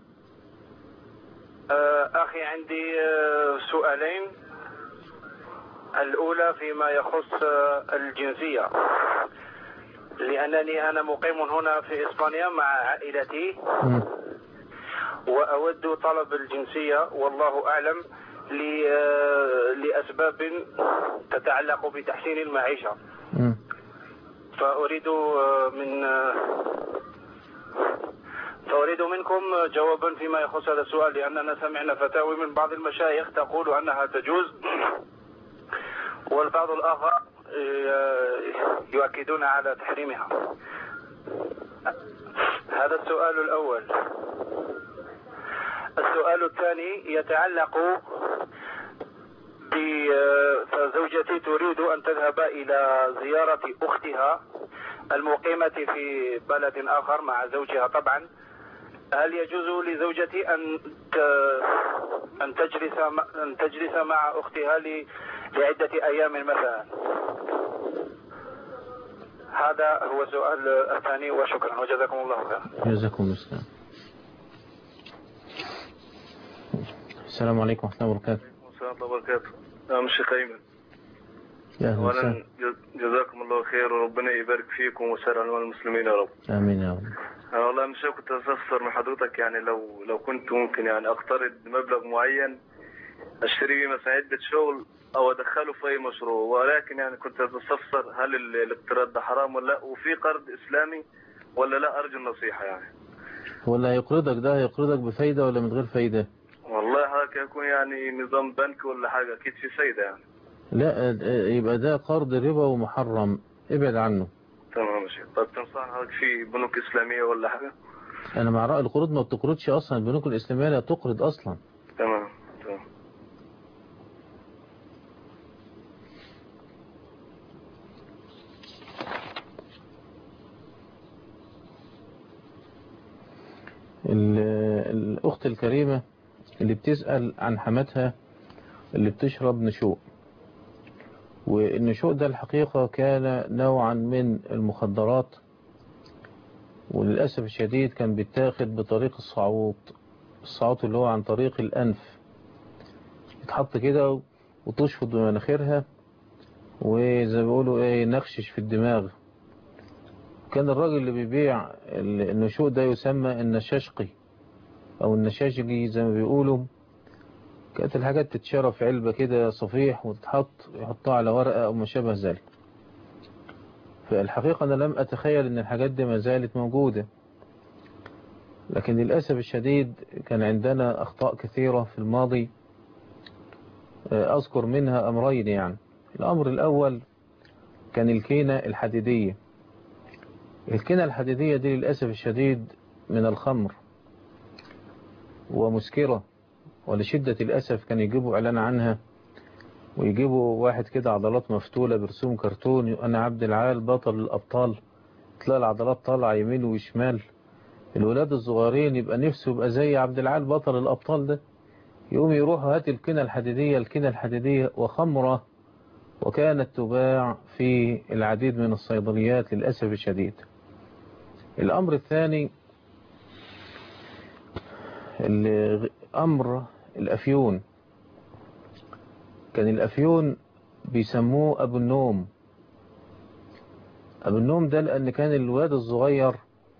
S15: أخي عندي سؤالين. الأولى فيما يخص الجنسية. لأنني أنا مقيم هنا في إسبانيا مع عائلتي وأود طلب الجنسية والله أعلم لأسباب تتعلق بتحسين المعيشة. فأريد منكم جوابا فيما يخص هذا السؤال، لأننا سمعنا فتاوي من بعض المشايخ تقول أنها تجوز والبعض الآخر يؤكدون على تحريمها. هذا السؤال الأول. السؤال الثاني يتعلق فزوجتي تريد أن تذهب إلى زيارة أختها المقيمة في بلد آخر مع زوجها طبعا. هل يجوز لزوجتي أن تجلس مع أختها لعدة أيام مثلا؟ هذا هو السؤال الثاني وشكرا وجزاكم الله خيرا.
S2: جزاكم الله خيرا. السلام عليكم ورحمة الله وبركاته.
S12: السلام الله وبركاته. نعم الشيخ أيمن.
S2: أولا
S12: جزاكم الله خير وربنا يبارك فيكم وسائر علماء المسلمين يا رب.
S2: آمين يا رب.
S12: والله مش كنت استفسر من حضرتك يعني لو كنت ممكن يعني اقترض مبلغ معين اشتري بيه مثلا عدة شغل او ادخله في اي مشروع، ولكن يعني كنت استفسر هل الاقتراض ده حرام ولا لا، وفي قرض اسلامي ولا لا؟ ارجو النصيحة يعني.
S2: ولا هيقرضك ده هيقرضك بفايدة ولا من غير فايدة؟
S12: والله هيك يكون يعني نظام بنك ولا حاجة اكيد في فايدة يعني.
S2: لا يبقى ده قرض ربا ومحرم، ابعد عنه.
S12: تمام يا شيخ. طب تنصحني حضرتك في بنوك اسلامية ولا حاجة؟
S2: انا مع رأي القروض ما بتقرضش اصلا، البنوك الاسلامية لا تقرض اصلا.
S12: تمام.
S2: الأخت الكريمة اللي بتسأل عن حماتها اللي بتشرب نشوء، والنشوء ده الحقيقة كان نوعا من المخدرات، وللأسف الشديد كان بيتاخد بطريق الصعوط اللي هو عن طريق الأنف، يتحط كده وتشفط بمناخيرها وزي ما بيقولوا ايه نخشش في الدماغ. كان الراجل اللي بيبيع النشوء ده يسمى النشاشقي او النشاشقي زي ما بيقولوا. كانت الحاجات تتشرى في علبة كده صفيح يحطها على ورقة او ما شابه ذلك. فالحقيقة انا لم اتخيل ان الحاجات دي ما زالت موجودة، لكن للأسف الشديد كان عندنا اخطاء كثيرة في الماضي. اذكر منها امرين يعني. الامر الاول كان الكينة الحديدية. الكينة الحديدية دي للأسف الشديد من الخمر ومسكرة، ولشدة الأسف كان يجيبوا إعلان عنها ويجيبوا واحد كده عضلات مفتولة برسوم كرتون، أنا عبد العال بطل الأبطال، تلاقي العضلات طالعة يمين وشمال. الولاد الصغيرين يبقى نفسه يبقى زي عبد العال بطل الأبطال ده، يقوم يروحوا هات الكينة الحديدية وخمرة، وكانت تباع في العديد من الصيدليات للأسف الشديد. الأمر الثاني أمر الأفيون. كان الأفيون بيسموه أبو النوم. أبو النوم ده لأن كان الواد الصغير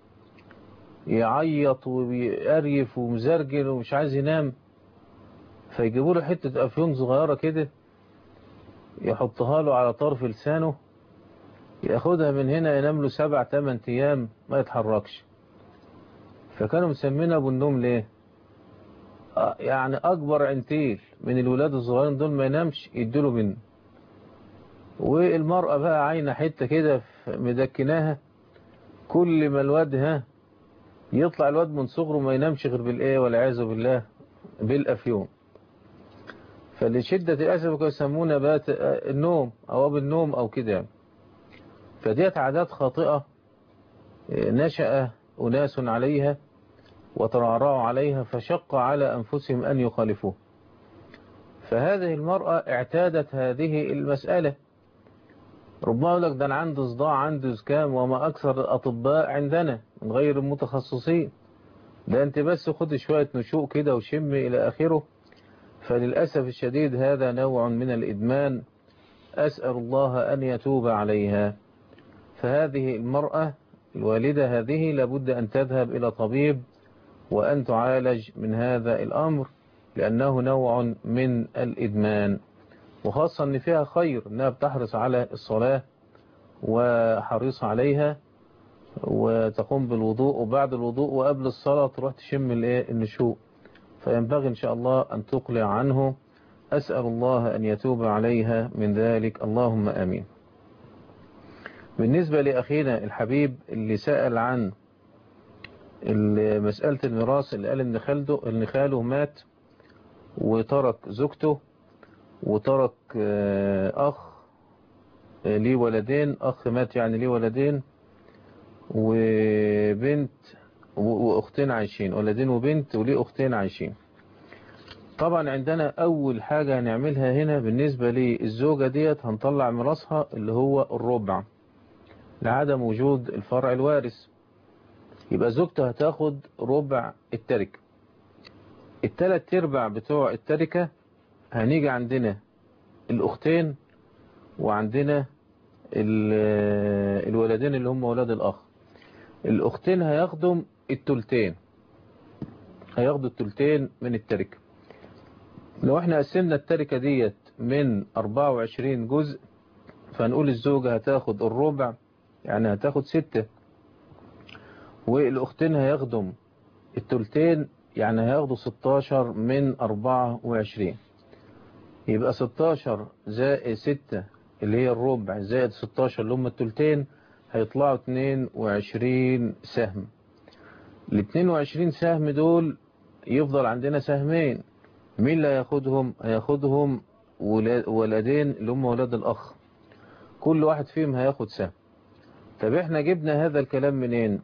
S2: يعيط وبيقريف ومزرجل ومش عايز ينام، فيجيبوا له حتة أفيون صغيرة كده يحطها له على طرف لسانه، ياخدها من هنا ينام له 7-8 أيام ما يتحركش. فكانوا مسمينه أبو النوم ليه؟ يعني أكبر عنتيل من الولاد الصغيرين دول ما ينامش يديله منه. والمرأة بقى عاينة حتة كده مدكناها، كل ما الواد يطلع الواد من صغره ما ينامش غير بالإيه والعياذ بالله بالأفيون. فلشدة الأسف كانوا يسمونه بات النوم أو أبو النوم أو كده. فديت عادات خاطئة نشأ أناس عليها وترعرعوا عليها فشق على أنفسهم أن يخالفوه. فهذه المرأة اعتادت هذه المسألة. ربما يقول لك ده أنا عندي صداع عندي زكام وما أكثر الأطباء عندنا من غير المتخصصين، ده أنت بس خد شوية نشوء كده وشم إلى آخره. فللأسف الشديد هذا نوع من الإدمان، أسأل الله أن يتوب عليها. فهذه المرأة الوالدة هذه لابد أن تذهب إلى طبيب وأن تعالج من هذا الأمر، لأنه نوع من الإدمان، وخاصة أن فيها خير أنها بتحرص على الصلاة وحريص عليها وتقوم بالوضوء، وبعد الوضوء وقبل الصلاة تروح تشم النشوء، فينبغي إن شاء الله أن تقلع عنه. أسأل الله أن يتوب عليها من ذلك، اللهم آمين. بالنسبة لأخينا الحبيب اللي سأل عن مسألة الميراث، اللي قال إن خاله مات وترك زوجته وترك أخ ليه ولدين، أخ مات يعني ليه ولدين وبنت وأختين عايشين، ولدين وبنت وليه أختين عايشين. طبعا عندنا أول حاجة هنعملها هنا بالنسبة للزوجة ديت، هنطلع ميراثها اللي هو الربع لعدم وجود الفرع الوارث. يبقى زوجته هتاخد ربع التركة. الثلاث ارباع بتوع التركة هنيجي عندنا الأختين وعندنا الولدين اللي هم ولاد الأخ. الأختين هياخدوا التلتين، هياخدوا التلتين من التركة. لو احنا قسمنا التركة ديت من 24 جزء، فنقول الزوجة هتاخد الربع، يعني هتاخد 6، والأختين هياخدوا التلتين، يعني هياخدوا 16 من 24. يبقى 16 زائد 6 اللي هي الربع زائد 16 اللي هم التلتين، هيطلعوا 22 سهم. ال 22 سهم دول يفضل عندنا سهمين، مين اللي هياخدهم؟ هياخدهم ولدين اللي هم ولاد الأخ، كل واحد فيهم هياخد سهم. طب احنا جبنا هذا الكلام منين؟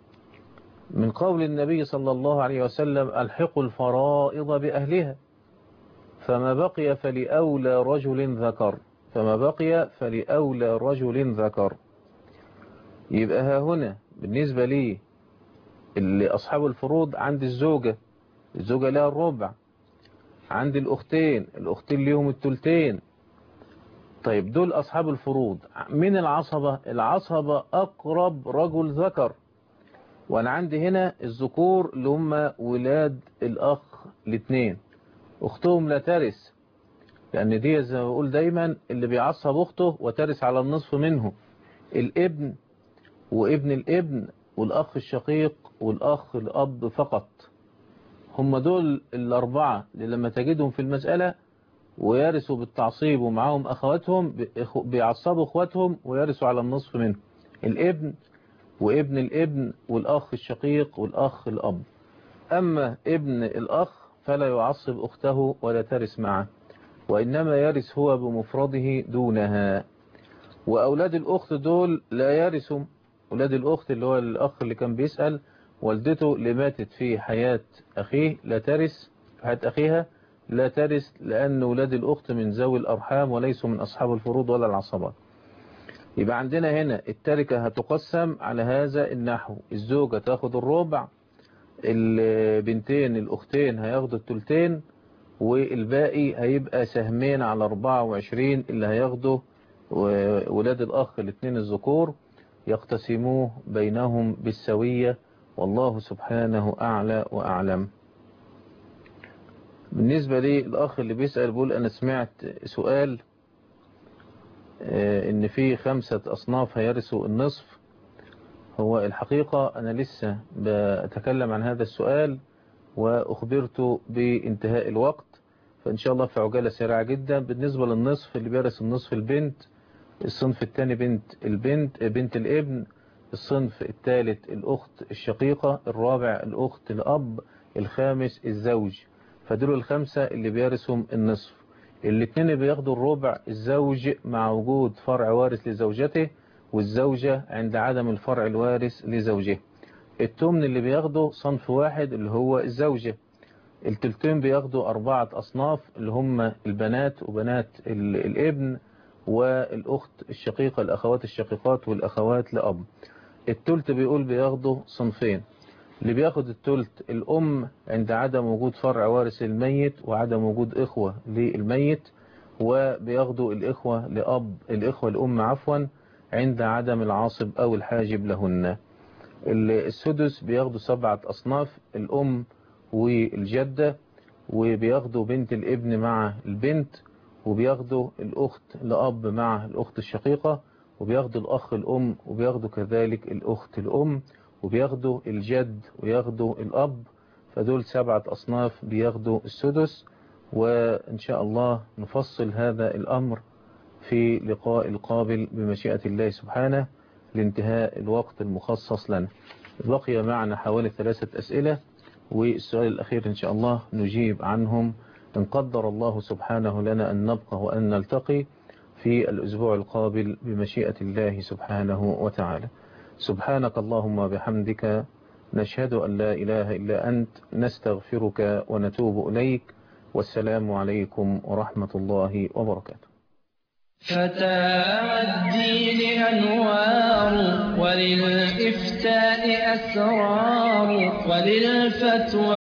S2: من قول النبي صلى الله عليه وسلم: الحقوا الفرائض بأهلها، فما بقي فلأولى رجل ذكر، فما بقي فلأولى رجل ذكر. يبقى ها هنا بالنسبة لي اللي أصحاب الفروض، عند الزوجة لها الربع، عند الأختين ليهم التلتين. طيب دول أصحاب الفروض. من العصبة أقرب رجل ذكر، وأنا عندي هنا الذكور اللي هم ولاد الأخ الاثنين، أختهم لا ترث، لأن دي زي ما بقول دايما اللي بيعصب أخته وترث على النصف منه الابن وابن الابن والأخ الشقيق والأخ الأب فقط. هم دول الأربعة اللي لما تجدهم في المسألة ويرثوا بالتعصيب ومعهم أخواتهم بيعصبوا أخواتهم ويرثوا على النصف منه الابن وابن الابن والأخ الشقيق والأخ الأب. أما ابن الأخ فلا يعصب أخته ولا ترث معه، وإنما يرث هو بمفرده دونها. وأولاد الأخت دول لا يرثوا. أولاد الأخت اللي هو الأخ اللي كان بيسأل، والدته اللي ماتت في حياة أخيه لا ترث، في حياة أخيها لا ترث، لأن أولاد الأخت من ذوي الأرحام وليسوا من أصحاب الفروض ولا العصبات. يبقى عندنا هنا التركة هتقسم على هذا النحو: الزوجة تاخد الربع، البنتين الأختين هياخدوا التلتين، والباقي هيبقى سهمين على 24 اللي هياخدوا ولاد الأخ الاثنين الذكور، يقتسموه بينهم بالسوية، والله سبحانه أعلى وأعلم. بالنسبة لي الأخ اللي بيسأل بيقول: أنا سمعت سؤال إن في 5 أصناف هيرثوا النصف. هو الحقيقة أنا لسه بتكلم عن هذا السؤال وأخبرت بانتهاء الوقت، فإن شاء الله في عجالة سريعة جدا. بالنسبة للنصف اللي بيرث النصف البنت، الصنف الثاني بنت الابن، الصنف الثالث الأخت الشقيقة، الرابع الأخت الأب، الخامس الزوج. فدول ال5 اللي بيرثهم النصف. الاثنين اللي بياخدوا الربع الزوج مع وجود فرع وارث لزوجته، والزوجة عند عدم الفرع الوارث لزوجه. التمن اللي بياخدوا صنف واحد اللي هو الزوجة. التلتين بياخدوا 4 أصناف اللي هم البنات وبنات الابن والأخت الشقيقة، الأخوات الشقيقات والأخوات لأب. التلت بيقول بياخدوا صنفين: اللي بياخد التلت الأم عند عدم وجود فرع وارث للميت وعدم وجود إخوة للميت، وبياخدوا الإخوة الأم عند عدم العاصب أو الحاجب لهن. السدس بياخدوا 7 أصناف: الأم والجدة، وبياخدوا بنت الابن مع البنت، وبياخدوا الأخت لأب مع الأخت الشقيقة، وبياخدوا الأخ الأم، وبياخدوا كذلك الأخت الأم، وبياخدوا الجد، وياخدوا الأب. فدول 7 أصناف بياخدوا السدس. وإن شاء الله نفصل هذا الأمر في لقاء القابل بمشيئة الله سبحانه لانتهاء الوقت المخصص لنا. بقي معنا حوالي 3 أسئلة، والسؤال الأخير إن شاء الله نجيب عنهم إن قدر الله سبحانه لنا أن نبقى وأن نلتقي في الأسبوع القابل بمشيئة الله سبحانه وتعالى. سبحانك اللهم وبحمدك، نشهد أن لا إله إلا أنت، نستغفرك ونتوب إليك، والسلام عليكم ورحمة الله وبركاته.
S1: فتاوى الدين أنوار، وللإفتاء أسرار، وللفتوى